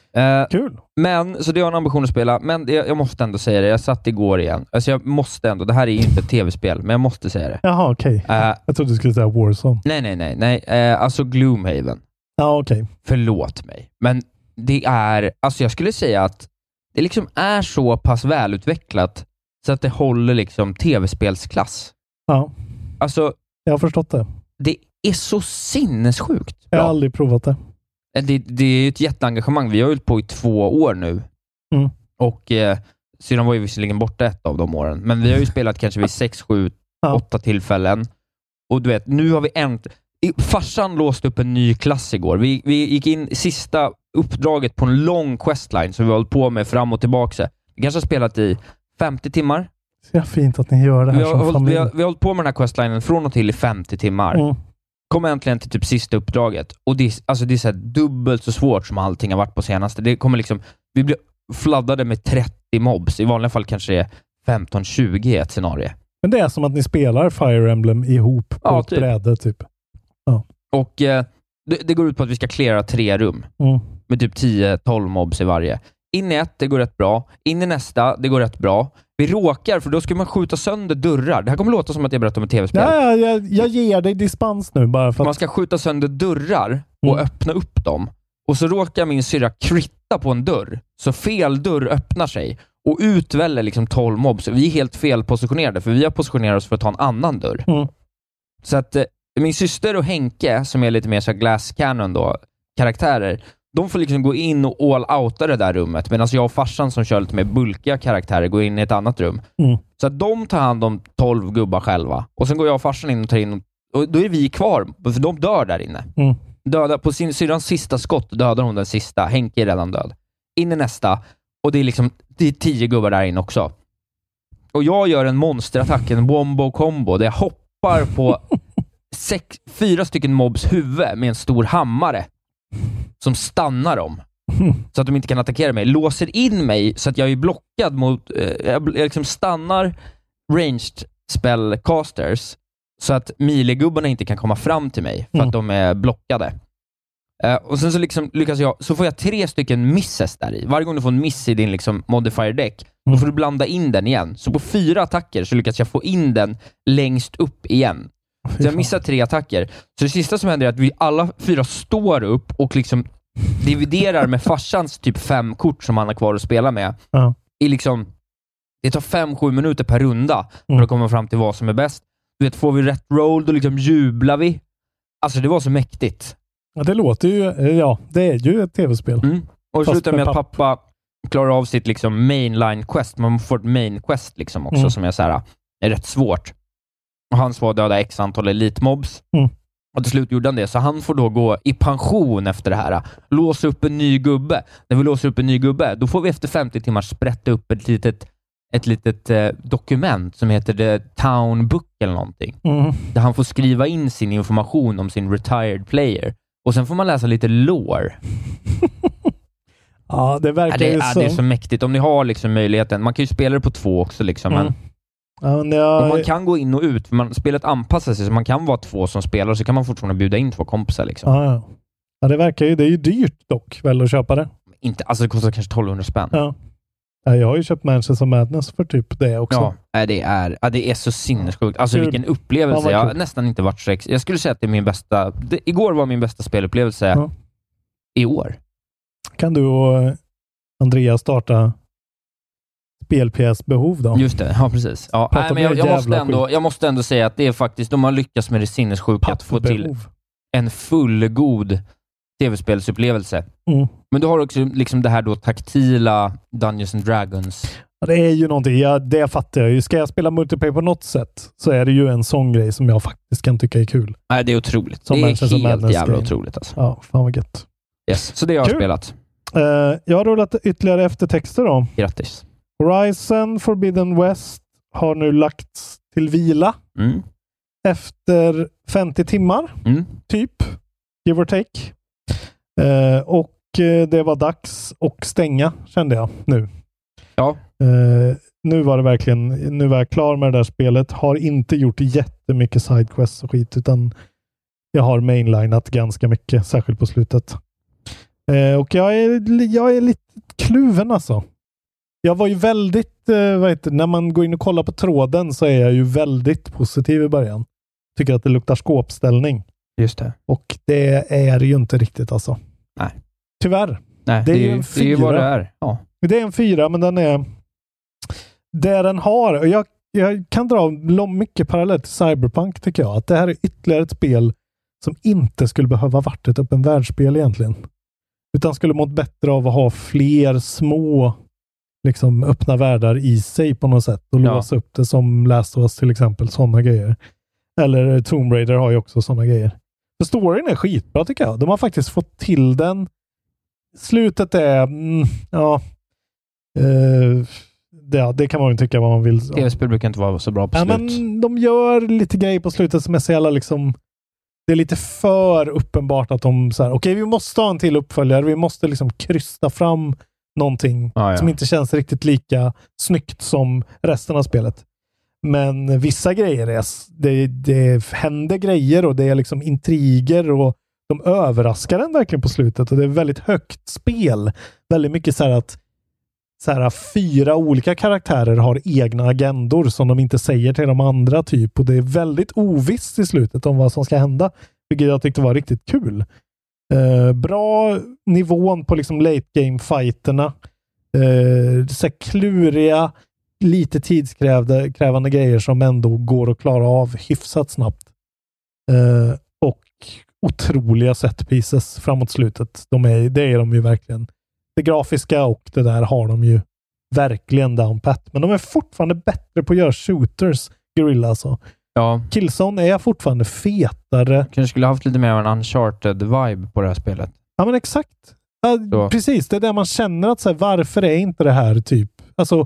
Uh, Kul. Men, så det har en ambition att spela, men det, jag måste ändå säga det. Jag satt igår igen. Alltså jag måste ändå, det här är ju inte ett tv-spel, men jag måste säga det. Jaha, okej. Okay. Uh, jag trodde du skulle säga Warzone. Nej, nej, nej. nej. Uh, alltså Gloomhaven. Ja, okej. Okay. Förlåt mig. Men det är, alltså jag skulle säga att det liksom är så pass välutvecklat så att det håller liksom tv-spelsklass. Ja. Alltså, jag har förstått det. Det är så sinnessjukt. Jag har aldrig provat det. Det, det är ett jätteengagemang. Vi har hållit på i två år nu. Mm. Och eh, Syran var ju visserligen borta ett av de åren. Men vi har ju spelat kanske vid sex, sju, ja. åtta tillfällen. Och du vet, nu har vi änt... Farsan låste upp en ny klass igår. Vi, vi gick in i sista uppdraget på en lång questline som vi har hållit på med fram och tillbaka. Vi kanske har spelat i femtio timmar. Så fint att ni gör det här vi har, som hållit, familj. Vi har, vi har hållit på med den här questlinen från och till i femtio timmar. Mm. Kom äntligen till typ sista uppdraget. Och det är, alltså det är så här dubbelt så svårt som allting har varit på senaste. Det kommer liksom, vi blir fladdade med trettio mobs. I vanliga fall kanske det är femton tjugo i ett scenario. Men det är som att ni spelar Fire Emblem ihop på ja, ett typ. bräde typ. Ja. Och eh, det, det går ut på att vi ska klära tre rum. Mm. Med typ tio tolv mobs i varje. In i ett, det går rätt bra. In i nästa, det går rätt bra. Vi råkar, för då ska man skjuta sönder dörrar. Det här kommer låta som att jag berättar om ett tv-spel. Ja, jag, jag ger dig dispens nu bara för att... Man ska skjuta sönder dörrar och mm. öppna upp dem. Och så råkar min syrra kritta på en dörr. Så fel dörr öppnar sig. Och utväller liksom tolv mobs. Vi är helt fel positionerade, för vi har positionerat oss för att ta en annan dörr. Mm. Så att eh, min syster och Henke, som är lite mer så glass cannon då, karaktärer, de får liksom gå in och all-outa det där rummet. Medan jag och farsan som kör lite mer bulkiga karaktärer går in i ett annat rum. Mm. Så att de tar hand om tolv gubbar själva. Och sen går jag och farsan in och tar in. Och, och då är vi kvar. För de dör där inne. Mm. Döda, på sin syrrans sista skott dödar hon den sista. Henke är redan död. In i nästa. Och det är liksom det är tio gubbar där inne också. Och jag gör en monsterattack, en wombo-combo. Där jag hoppar på sex, fyra stycken mobs huvud med en stor hammare. Som stannar dem. Så att de inte kan attackera mig. Låser in mig så att jag är blockad mot... Eh, jag, jag liksom stannar ranged spellcasters så att milegubbarna inte kan komma fram till mig för mm. att de är blockade. Eh, och sen så liksom lyckas jag... Så får jag tre stycken misses där i. Varje gång du får en miss i din liksom modifier deck, mm. då får du blanda in den igen. Så på fyra attacker så lyckas jag få in den längst upp igen. Så jag missar tre attacker. Så det sista som händer är att vi alla fyra står upp och liksom dividerar med farsans typ fem kort som han har kvar att spela med. Ja. I liksom, det tar fem sju minuter per runda för Mm. att komma fram till vad som är bäst. Du vet, får vi rätt roll, då liksom jublar vi. Alltså det var så mäktigt. Ja, det låter ju, ja, det är ju ett tv-spel. Mm. Och det Fast slutar med med att papp. pappa klarar av sitt liksom mainline quest. Man får ett main quest liksom också Mm. som är så här, är rätt svårt. Och han var döda x antal elitmobs. Mm. Och till slut gjorde han det. Så han får då gå i pension efter det här. Låsa upp en ny gubbe. När vi låser upp en ny gubbe, då får vi efter femtio timmar sprätta upp ett litet, ett litet eh, dokument som heter The Town Book eller någonting. Mm. Där han får skriva in sin information om sin retired player. Och sen får man läsa lite lore. Ja, det verkar Ja, det, ju ja, så. det är så mäktigt. Om ni har liksom möjligheten. Man kan ju spela det på två också liksom. Mm. Men Ja, men jag... och man kan gå in och ut. Man, spelet anpassar sig så man kan vara två som spelar och så kan man fortfarande bjuda in två kompisar liksom. Ja, ja. Ja, det verkar ju, det är ju dyrt dock väl att köpa det. Inte, alltså det kostar kanske tolvhundra spänn. Ja. Ja, jag har ju köpt Manchester Madness för typ det också. Ja, nej, det är, ja, det är så sinnessjukt. Alltså Kul. vilken upplevelse. Ja, Jag har kul. nästan inte varit så ex- Jag skulle säga att det är min bästa... Det, igår var min bästa spelupplevelse Ja. i år. Kan du och eh, Andreas starta spelpjäsbehov då? Just det, ja precis. Ja, Prata nej, men med jag, jag, jävla måste ändå, skit. jag måste ändå säga att det är faktiskt, de har lyckats med det sinnessjuka att få till Pappbehov. en fullgod tv-spelsupplevelse. Mm. Men du har också liksom det här då taktila Dungeons and Dragons. Ja, det är ju någonting, ja, det fattar jag ju. Ska jag spela multiplayer på något sätt så är det ju en sån grej som jag faktiskt kan tycka är kul. Nej, det är otroligt. Som det är Manchester helt Madness jävla game. otroligt alltså. Ja, fan vad gött. Yes. Så det har jag Kul. spelat. Uh, jag har rullat ytterligare eftertexter då. Grattis. Horizon Forbidden West har nu lagts till vila Mm. efter femtio timmar, Mm. typ, give or take. Uh, och uh, det var dags att stänga, kände jag nu. Ja. Uh, nu var det verkligen, nu var jag klar med det där spelet. Har inte gjort jättemycket sidequests och skit, utan jag har mainlinat ganska mycket, särskilt på slutet. Eh, och jag är, jag är lite kluven alltså. Jag var ju väldigt, eh, vad heter det, när man går in och kollar på tråden så är jag ju väldigt positiv i början. Tycker att det luktar skåpställning. Just det. Och det är ju inte riktigt alltså. Nej. Tyvärr. Nej, det, det, är, ju en fyra. Det är ju vad det är. Ja. Det är en fyra, men den är där den har. Jag, jag kan dra mycket parallellt till Cyberpunk tycker jag. Att det här är ytterligare ett spel som inte skulle behöva varit ett öppen världsspel egentligen. Utan skulle mått bättre av att ha fler små liksom öppna världar i sig på något sätt. Och ja. låsa upp det som Last of Us till exempel. Sådana grejer. Eller Tomb Raider har ju också sådana grejer. Så storyn är skitbra tycker jag. De har faktiskt fått till den. Slutet är mm, ja uh, det, det kan man ju tycka vad man vill. T V-spel brukar inte vara så bra på ja, slut. Men de gör lite grejer på slutet som är så jävla liksom det är lite för uppenbart att de så här, okej, okay, vi måste ha en till uppföljare. Vi måste liksom krysta fram någonting ah, ja. som inte känns riktigt lika snyggt som resten av spelet. Men vissa grejer är, det, det händer grejer och det är liksom intriger och de överraskar en verkligen på slutet och det är väldigt högt spel. Väldigt mycket så här att så här, fyra olika karaktärer har egna agendor som de inte säger till de andra typ och det är väldigt ovisst i slutet om vad som ska hända. Vilket jag tyckte var riktigt kul. Eh, bra nivån på liksom late game fighterna. Eh, så här kluriga lite tidskrävande krävande grejer som ändå går att klara av hyfsat snabbt. Eh, och otroliga set pieces framåt slutet. De är, det är de ju verkligen. Det grafiska och det där har de ju verkligen down pat. Men de är fortfarande bättre på att göra shooters, Guerrilla alltså. Ja. Killzone är fortfarande fetare. Kanske skulle haft lite mer av en Uncharted-vibe på det här spelet. Ja, men exakt. Ja, precis, det är där man känner att så här, varför är inte det här typ... Alltså,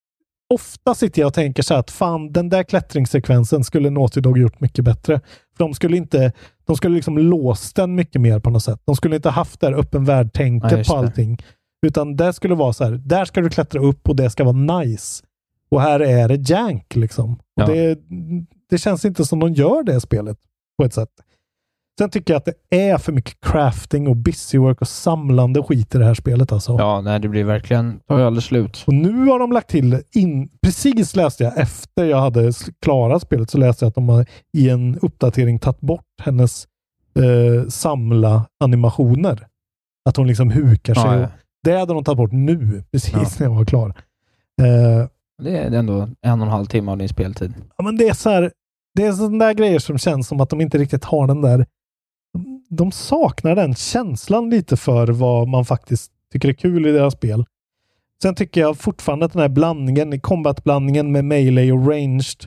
ofta sitter jag och tänker så här att fan, den där klättringssekvensen skulle Naughty Dog gjort mycket bättre. För de skulle inte... De skulle liksom låst den mycket mer på något sätt. De skulle inte haft det här öppen värld-tänket ja, på allting. Utan det skulle vara så här, där ska du klättra upp och det ska vara nice. Och här är det jank liksom. Ja. Och det, det känns inte som de gör det spelet på ett sätt. Sen tycker jag att det är för mycket crafting och busywork och samlande skit i det här spelet alltså. Ja, nej, det blir verkligen tar ju aldrig slut. Och nu har de lagt till in, precis läste jag efter jag hade klarat spelet så läste jag att de har i en uppdatering tagit bort hennes eh, samla animationer. Att hon liksom hukar sig. Ja, ja. Det hade de tagit bort nu, precis ja. när jag var klar. Eh, det är ändå en och en halv timme av din speltid. Ja, men det är så här, det är sådana där grejer som känns som att de inte riktigt har den där. De saknar den känslan lite för vad man faktiskt tycker är kul i deras spel. Sen tycker jag fortfarande att den här blandningen, combat-blandningen med melee och ranged,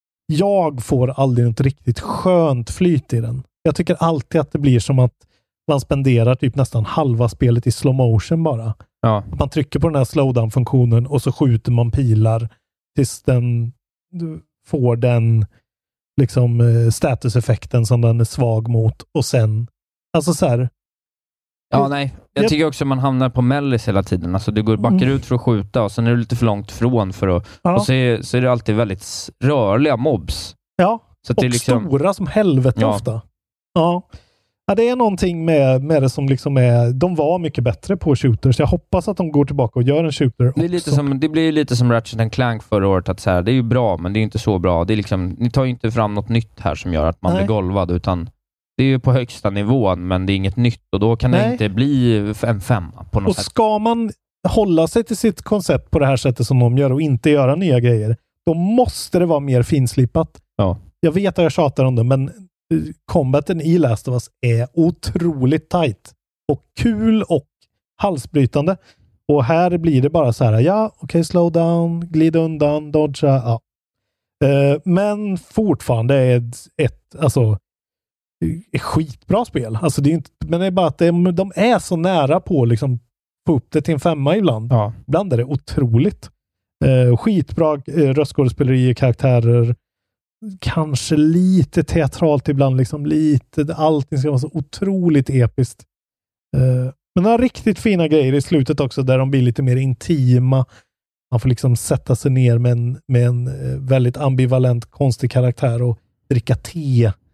jag får aldrig ett riktigt skönt flyt i den. Jag tycker alltid att det blir som att man spenderar typ nästan halva spelet i slow motion bara. Ja. Man trycker på den här slowdown-funktionen och så skjuter man pilar tills den får den liksom statuseffekten som den är svag mot och sen alltså så här. Ja, nej. Jag, jag tycker också att man hamnar på mellis hela tiden. Alltså du går backar mm. ut för att skjuta och sen är du lite för långt från för att ja. och så är, så är det alltid väldigt rörliga mobs. Ja, så att och det är liksom... stora som helvete ja. ofta. Ja. Ja, det är någonting med, med det som liksom är... De var mycket bättre på shooters. Jag hoppas att de går tillbaka och gör en shooter det är lite som, det blir lite som Ratchet and Clank förra året. Att så här, det är ju bra, men det är inte så bra. Det är liksom, ni tar ju inte fram något nytt här som gör att man Nej. blir golvad, utan det är ju på högsta nivån, men det är inget nytt. Och då kan Nej. det inte bli en femma på något och sätt. Och ska man hålla sig till sitt koncept på det här sättet som de gör och inte göra nya grejer, då måste det vara mer finslipat. Ja. Jag vet att jag tjatar om det, men combaten i Last of Us är otroligt tight och kul och halsbrytande. Och här blir det bara så här, ja, okej, okay, slow down, glid undan, dodga, ja. Uh, men fortfarande är ett, ett alltså ett skitbra spel. Alltså det är inte, men det är bara att det, de är så nära på liksom få upp det till en femma ibland. Ja. Ibland är det otroligt. Uh, skitbra uh, röstskådespeleri, karaktärer. Kanske lite teatralt ibland, liksom lite, allting ska vara så otroligt episkt. Uh, men några riktigt fina grejer i slutet också, där de blir lite mer intima. Man får liksom sätta sig ner med en, med en uh, väldigt ambivalent, konstig karaktär och dricka te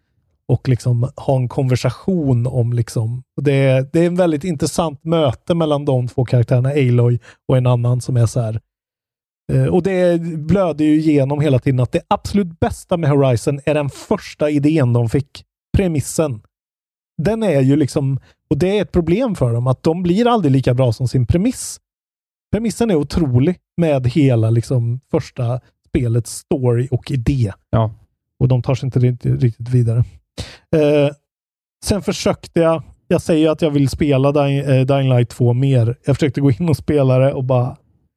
och liksom ha en konversation om liksom, och det, är, det är en väldigt intressant möte mellan de två karaktärerna, Aloy och en annan som är så här. Eh, och det blöder ju igenom hela tiden att det absolut bästa med Horizon är den första idén de fick. Premissen. Den är ju liksom, och det är ett problem för dem, att de blir aldrig lika bra som sin premiss. Premissen är otrolig med hela liksom första spelets story och idé. Ja. Och de tar sig inte riktigt, riktigt vidare. Eh, sen försökte jag, jag säger att jag vill spela Dying, eh, Dying Light två mer. Jag försökte gå in och spela det och bara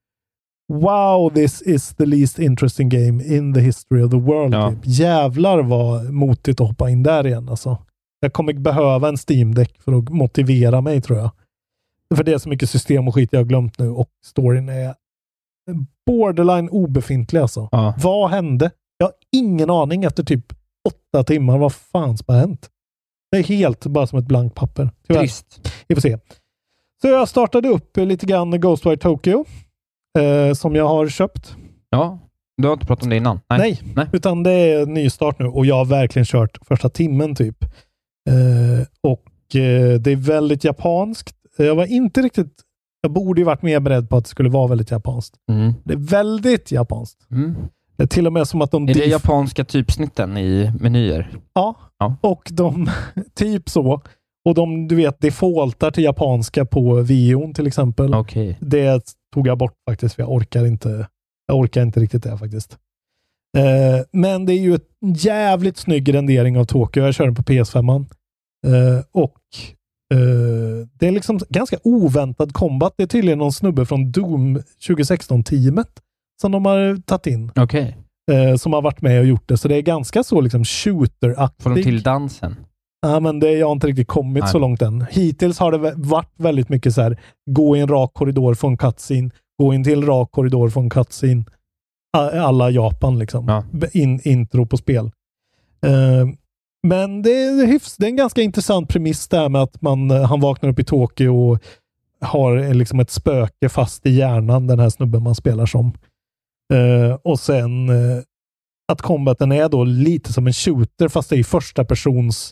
wow, this is the least interesting game in the history of the world. Ja. Typ. Jävlar vad motigt att hoppa in där igen. Alltså. Jag kommer behöva en Steam Deck för att motivera mig, tror jag. För det är så mycket system och skit jag har glömt nu, och storyn är borderline obefintlig alltså. Ja. Vad hände? Jag har ingen aning efter typ åtta timmar. Vad fan som har hänt? Det är helt bara som ett blankt papper. Tyvärr. Trist. Vi får se. Så jag startade upp lite grann Ghostwire Tokyo eh, som jag har köpt. Ja, du har inte pratat om det innan. Nej, Nej, Nej. utan det är ny start nu och jag har verkligen kört första timmen typ. Eh, och eh, det är väldigt japanskt. Jag var inte riktigt, jag borde ju varit mer beredd på att det skulle vara väldigt japanskt. Mm. Det är väldigt japanskt. Mm. Det är till och med som att de... Är det dif- japanska typsnitten i menyer? Ja, Ja. och de typ så. Och de, du vet, defaultar till japanska på videon till exempel. Okej. Okay. Det tog jag bort faktiskt, för jag orkar inte jag orkar inte riktigt det faktiskt. Eh, men det är ju ett jävligt snygg rendering av Tokyo. Jag kör den på P S fem. Eh, och eh, det är liksom ganska oväntad combat. Det är tydligen någon snubbe från Doom tjugo sexton-teamet som de har tagit in. Okej. Okay. Eh, som har varit med och gjort det. Så det är ganska så liksom shooter-aktigt. Får de till dansen? Ja, men det, jag har inte riktigt kommit Nej. så långt än. Hittills har det varit väldigt mycket så här, gå i en rak korridor från cutscene, gå in till en rak korridor från cutscene. Alla Japan liksom. Ja. In, intro på spel. Uh, men det är, hyfs, det är en ganska intressant premiss där med att man, han vaknar upp i Tokyo och har liksom ett spöke fast i hjärnan, den här snubben man spelar som. Uh, och sen uh, att combaten är då lite som en shooter, fast det är första persons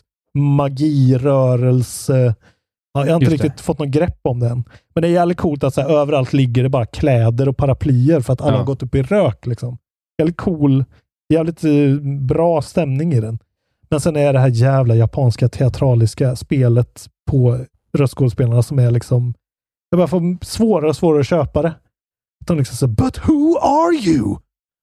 magirörelse. Ja, jag har inte Just riktigt det. fått någon grepp om den. Men det är jävligt coolt att så här, överallt ligger det bara kläder och paraplyer för att alla Ja. har gått upp i rök. Liksom. Jävligt cool, jävligt uh, bra stämning i den. Men sen är det här jävla japanska teatraliska spelet på röstskådespelarna som är liksom, jag bara får svårare och svårare att köpa det. De liksom så, but who are you?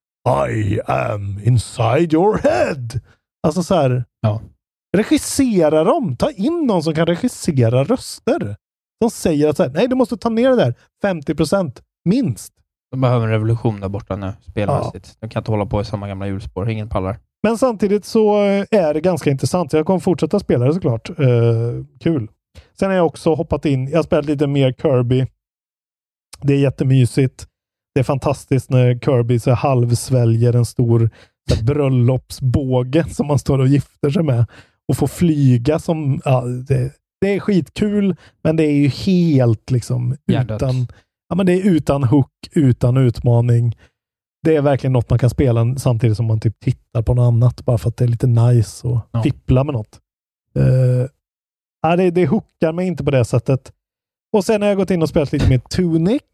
I am inside your head. Alltså så här, Ja. regissera dem. Ta in någon som kan regissera röster. De säger att så här, nej, du måste ta ner det där femtio procent minst. De behöver en revolution där borta nu, spelmässigt. Ja. De kan inte hålla på i samma gamla hjulspår. Ingen pallar. Men samtidigt så är det ganska intressant. Jag kommer fortsätta spela det såklart. Uh, kul. Sen har jag också hoppat in. Jag har spelat lite mer Kirby. Det är jättemysigt. Det är fantastiskt när Kirby så halvsväljer en stor så här, bröllopsbåge som man står och gifter sig med. Och får flyga som... Ja, det, det är skitkul, men det är ju helt liksom Hjärtat. utan... Ja, men det är utan hook, utan utmaning. Det är verkligen något man kan spela samtidigt som man typ tittar på något annat, bara för att det är lite nice och ja. fippla med något. Uh, ja, det, det hookar mig inte på det sättet. Och sen har jag gått in och spelat lite med Tunic.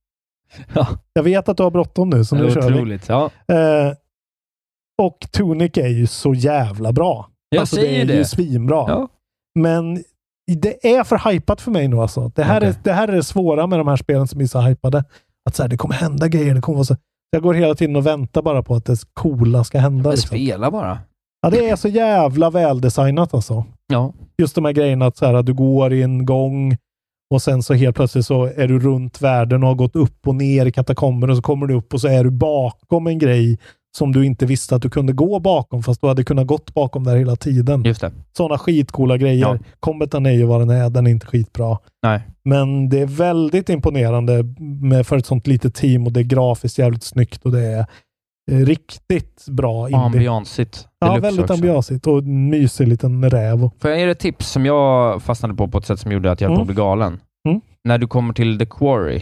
Ja. Jag vet att du har bråttom nu, så nu kör vi. Otroligt, ja. Uh, och Tunic är ju så jävla bra. Jag alltså, säger det är det. ju svinbra. Ja. Men det är för hypat för mig nu alltså. Det här, Okay. är, det här är det svåra med de här spelen som är så hypade. Att så här, det kommer hända grejer. Det kommer vara så, jag går hela tiden och väntar bara på att det coola ska hända. Men liksom. spela bara. Ja, det är så jävla väldesignat alltså. Ja. Just de här grejerna att, så här, att du går i en gång och sen så helt plötsligt så är du runt världen och har gått upp och ner i katakomben och så kommer du upp och så är du bakom en grej som du inte visste att du kunde gå bakom, fast du hade kunnat gått bakom där hela tiden. Just det. Sådana skitcoola grejer. Ja. Combaten är ju vad den är. Den är inte skitbra. Nej. Men det är väldigt imponerande med, för ett sånt litet team, och det är grafiskt jävligt snyggt och det är eh, riktigt bra indie. Ambiansigt. Ja, väldigt ambiansigt och en mysig liten räv. Får jag ge dig ett tips som jag fastnade på på ett sätt som gjorde att jag höll Mm. på att bli galen? Mm. När du kommer till The Quarry.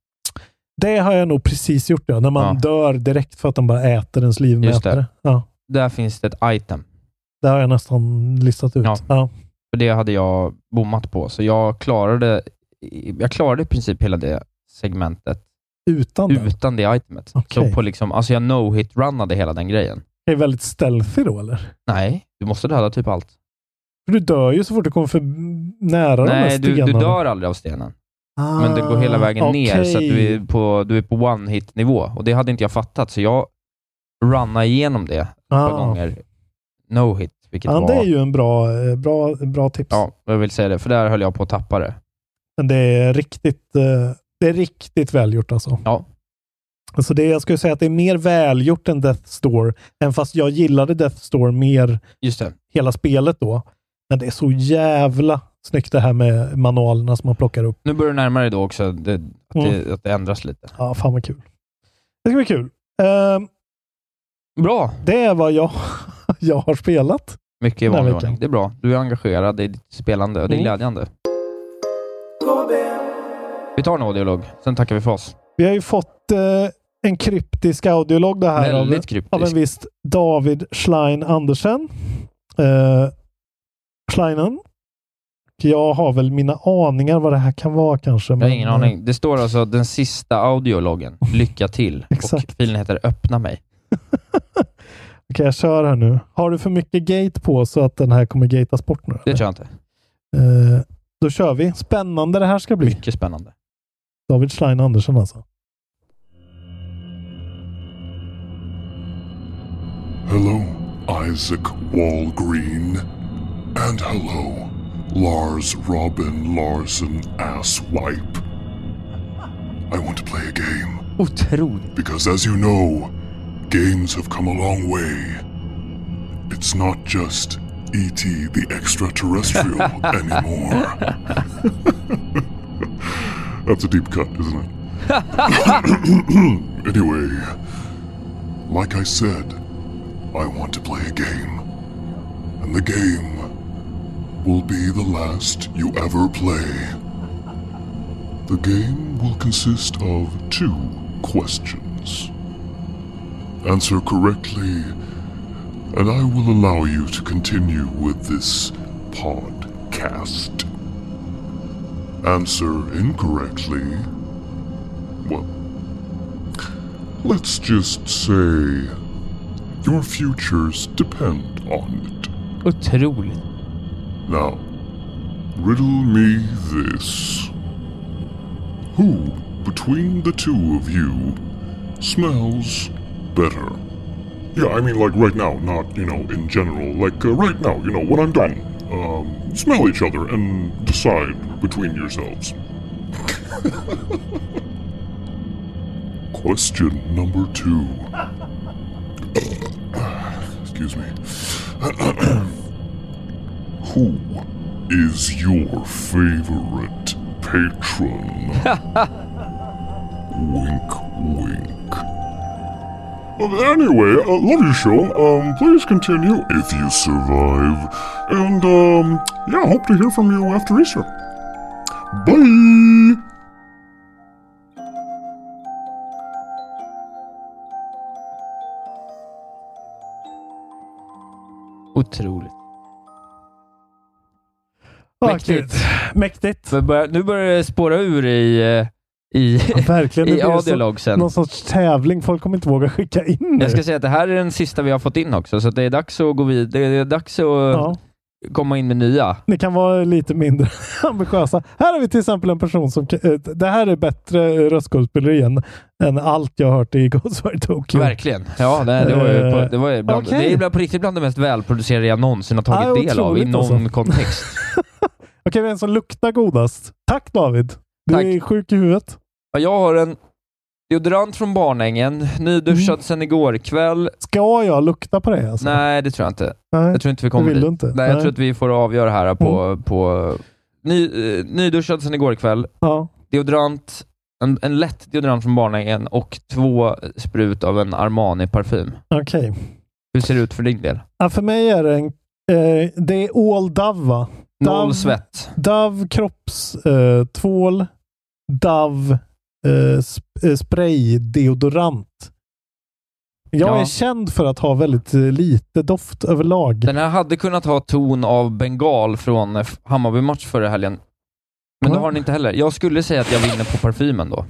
Det har jag nog precis gjort, ja. När man Ja. dör direkt för att de bara äter ens livmätare. Ja. Där finns det ett item. det har jag nästan listat ut. Ja. Ja. För det hade jag bommat på. Så jag klarade jag klarade i princip hela det segmentet Utan det? Utan det itemet. Okay. Så på liksom, alltså jag no-hit-runnade hela den grejen. Det är väldigt stealthy då, eller? Nej, du måste döda typ allt. För du dör ju så fort du kommer för nära de här Nej, du, stenarna. du dör aldrig av stenen. Ah, men den går hela vägen okay. ner så att du är på, du är på one-hit-nivå. Och det hade inte jag fattat, så jag runnade igenom det ett ah. par gånger. No-hit, vilket ja, var... det är ju en bra, bra, bra tips. Ja, jag vill säga det, för där höll jag på att tappa det. Men det är riktigt, det är riktigt välgjort alltså. Ja. Alltså det, jag skulle säga att det är mer välgjort än Death's Door, än fast jag gillade Death's Door mer Just det. hela spelet då. Men det är så jävla snyggt det här med manualerna som man plockar upp. Nu börjar du närma dig då också det, att, Mm. det, att det ändras lite. Ja, fan vad kul. Det ska bli kul. Uh, Bra. Det är vad jag, jag har spelat. Mycket i vanlig ordning. Det är bra. Du är engagerad i ditt spelande och det är Mm. glädjande. Vi tar en audiolog, sen tackar vi för oss. Vi har ju fått uh, en kryptisk audiolog det här av, av en viss David Schlein Andersen. Uh, Schleinen. Jag har väl mina aningar vad det här kan vara kanske. Jag har men, ingen aning. Det står alltså den sista audiologgen. Lycka till. Exakt. Och filen heter Öppna mig. Okej, okay, jag kör här nu. Har du för mycket gate på så att den här kommer gatas bort nu? Det tror jag inte. Uh, då kör vi. Spännande det här ska bli. Mycket spännande. David Schlein Andersen alltså. Hello, Isaac Walgreen. And hello, Lars Robin Larsen Asswipe. I want to play a game. Otroligt. Because as you know, games have come a long way. It's not just E T the extraterrestrial anymore. That's a deep cut, isn't it? Anyway, like I said, I want to play a game. And the game will be the last you ever play. The game will consist of two questions. Answer correctly, and I will allow you to continue with this podcast. Answer incorrectly, well, let's just say your futures depend on it. Otroligt. Now, riddle me this. Who, between the two of you, smells better? Yeah, I mean like right now, not, you know, in general. Like uh, right now, you know, when I'm done. Um, smell each other and decide between yourselves. Question number two. Excuse me. Who is your favorite patron? Wink, wink. Well, anyway, uh, love your show. Um, please continue if you survive. And, um, yeah, hope to hear from you after Easter. Bye! Otroligt. Mäktigt. Mäktigt. Börjar, nu börjar det spåra ur i, i, ja, verkligen. i audiologsen. Någon sorts tävling. Folk kommer inte våga skicka in nu. Jag ska säga att det här är den sista vi har fått in också. Så det är dags att gå vidare. Det är dags att ja. komma in med nya. Ni kan vara lite mindre ambitiösa. Här har vi till exempel en person som... Det här är bättre röstskådespeleri än, än allt jag har hört i Ghostwire Tokyo. Verkligen. Ja, det, det var ju på, det var ju bland, okay. det är på riktigt bland det mest välproducerade jag någonsin har tagit ah, del av i någon alltså. kontext. Okej, vem som luktar godast? Tack David. Du Tack. är sjuk i huvudet. Ja, jag har en deodorant från Barnängen. Nyduschad mm. sen igår kväll. Ska jag lukta på det? Alltså? Nej, det tror jag inte. Nej, jag tror inte vi kommer dit. Inte. Nej, Nej, jag tror att vi får avgöra här på, mm. på ny, uh, nyduschad sen igår kväll. Ja. Deodorant, en, en lätt deodorant från Barnängen och två sprut av en Armani-parfym. Okej. Okay. Hur ser det ut för din del? Ja, för mig är det en eh, det är all Dove, va? Noll Dove, svett. Dove kroppstvål, eh, Dove eh, sp- eh, spray deodorant. Jag Ja. är känd för att ha väldigt lite doft överlag. Den här hade kunnat ha ton av bengal från eh, Hammarby-match förra helgen. Men Ja. det har den inte heller. Jag skulle säga att jag vinner på parfymen då.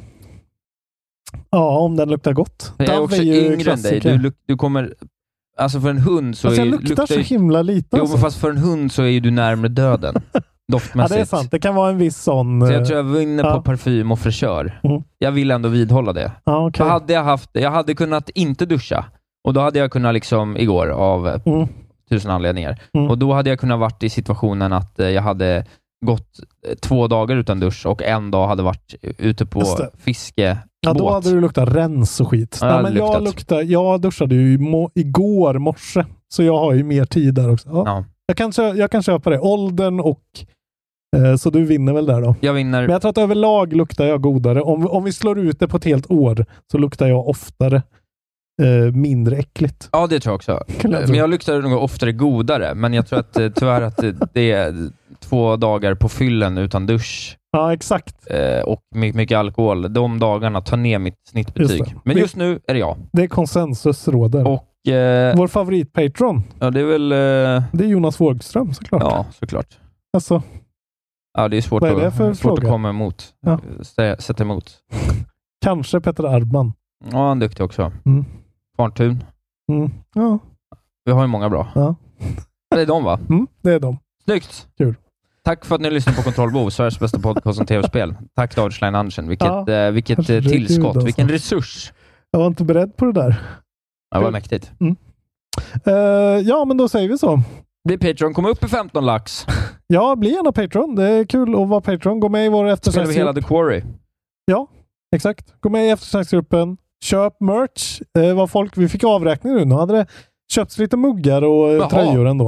Ja, om den luktar gott. Jag är Dove också ju yngre än dig. klassiker. Du, luk- du kommer... Alltså för en hund så Fast jag är, luktar så ju- himla lite. Jo, Alltså. men fast för en hund så är ju du närmare döden. Ja, Doftmässigt. det är sant. Det kan vara en viss sån... Så jag tror jag vinner ja. på parfym och frisör. Mm. Jag vill ändå vidhålla det. Ja, okay. För hade jag haft... Jag hade kunnat inte duscha. Och då hade jag kunnat liksom igår av eh, Mm. tusen anledningar. Mm. Och då hade jag kunnat varit i situationen att eh, jag hade gått eh, två dagar utan dusch och en dag hade varit ute på Just det. fiske. Ja, då hade du luktat rens och skit. Ja, Nej, jag men hade jag, luktat. luktar, jag duschade ju må, igår morse, så jag har ju mer tid där också. Ja. Ja. Jag, kan, kö- jag kan köpa det. Åldern och... Eh, så du vinner väl där då. Jag vinner... Men jag tror att överlag luktar jag godare. Om, om vi slår ut det på ett helt år så luktar jag oftare eh, mindre äckligt. Ja, det tror jag också. Kan jag tro. Men jag luktar nog oftare godare. Men jag tror att eh, tyvärr att eh, det är två dagar på fyllen utan dusch Ja, exakt. eh, och mycket, mycket alkohol. De dagarna tar ner mitt snittbetyg. Just det. Men Vi- just nu är det jag. Det är konsensus råder. Och eh, Vår favoritpatron, ja, det är väl... Eh, det är Jonas Wågström såklart. ja, såklart. Alltså, Ja, det är svårt, Vad är det att, för svårt att fråga? komma emot. Ja. Stä- Sätta emot. kanske Petter Arbman. Ja, han är duktig också. Mm. Kvarntun. Mm. Ja, Vi har ju många bra. ja. Det är de, va? Mm, det är de. Snyggt! Kul. Tack för att ni lyssnar på Kontrollbehov, Sveriges bästa podcast om tv-spel. Tack David Schlein Andersen. Vilket, Ja. eh, vilket eh, Herregud, tillskott, alltså. vilken resurs. Jag var inte beredd på det där. Ja, vad Kul. mäktigt. Eh, ja, men då säger vi så. Blir Patreon, kom upp i femton lax. Ja, bli gärna Patreon. Det är kul att vara Patreon. Gå med i vår Spelar vi eftersnacksgrupp. hela The Quarry. Ja, exakt. Gå med i eftersnacksgruppen. Köp merch. Eh, vad folk, vi fick avräkning nu. Nu hade det köpts lite muggar och eh, Jaha. tröjor ändå.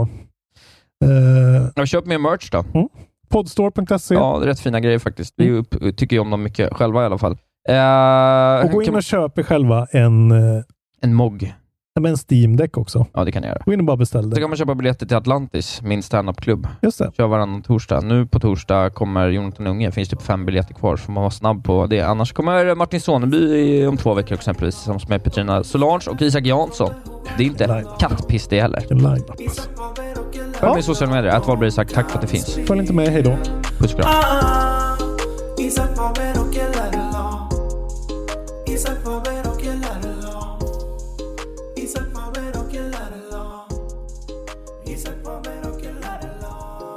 Eh, Jag köp mer merch då. Podstore punkt se. Ja, det är rätt fina grejer faktiskt. Vi upp, tycker ju om dem mycket själva i alla fall. Eh, Och gå in kan- och köp er själva en, eh, En mogg. med en Steam Deck också. Ja, det kan jag göra. Gå in och bara beställ Så det. kan man köpa biljetter till Atlantis, min stand-up-klubb. Just det. Kör varannan torsdag. Nu på torsdag kommer Jonathan Unge. Finns typ fem biljetter kvar, så man var snabb på det. Annars kommer Martin Soneby i- om två veckor exempelvis, som med Petrina Solange och Isak Jansson. Det är inte kattpiss det heller. Vilken line-up alltså. Följ mig i sociala medier. Att Valberg Isak. Tack för att det finns. Följ inte med. Hej då. Puss och kram. Isak Faber och Kellarela. Isak Faber och Kellarela. Isak Faber och Kellarela. Isak Faber och Kellarela.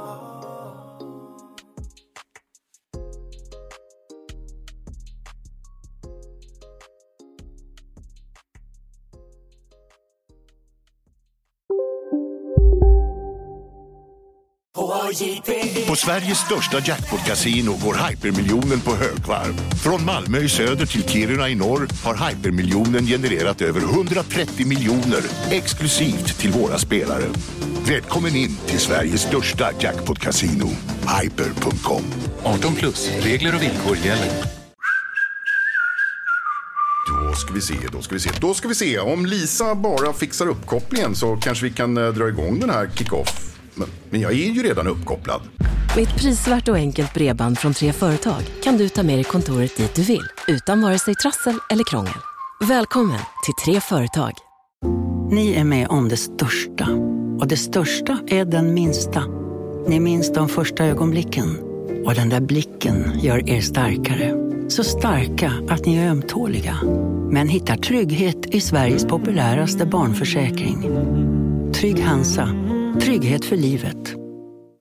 På Sveriges största jackpot-casino går hypermiljonen på högvarv. Från Malmö i söder till Kiruna i norr har hypermiljonen genererat över hundratrettio miljoner exklusivt till våra spelare. Välkommen in till Sveriges största jackpot-casino, hyper punkt com. arton plus, regler och villkor gäller. Då ska vi se, då ska vi se, då ska vi se. Om Lisa bara fixar uppkopplingen så kanske vi kan eh, dra igång den här kick-off. Men, men jag är ju redan uppkopplad. Med ett prisvärt och enkelt bredband från Tre Företag kan du ta med dig kontoret dit du vill, utan vare sig trassel eller krångel. Välkommen till Tre Företag. Ni är med om det största. Och det största är den minsta. Ni minns de första ögonblicken. Och den där blicken gör er starkare. Så starka att ni är ömtåliga. Men hittar trygghet i Sveriges populäraste barnförsäkring. Trygg Hansa. Trygghet för livet.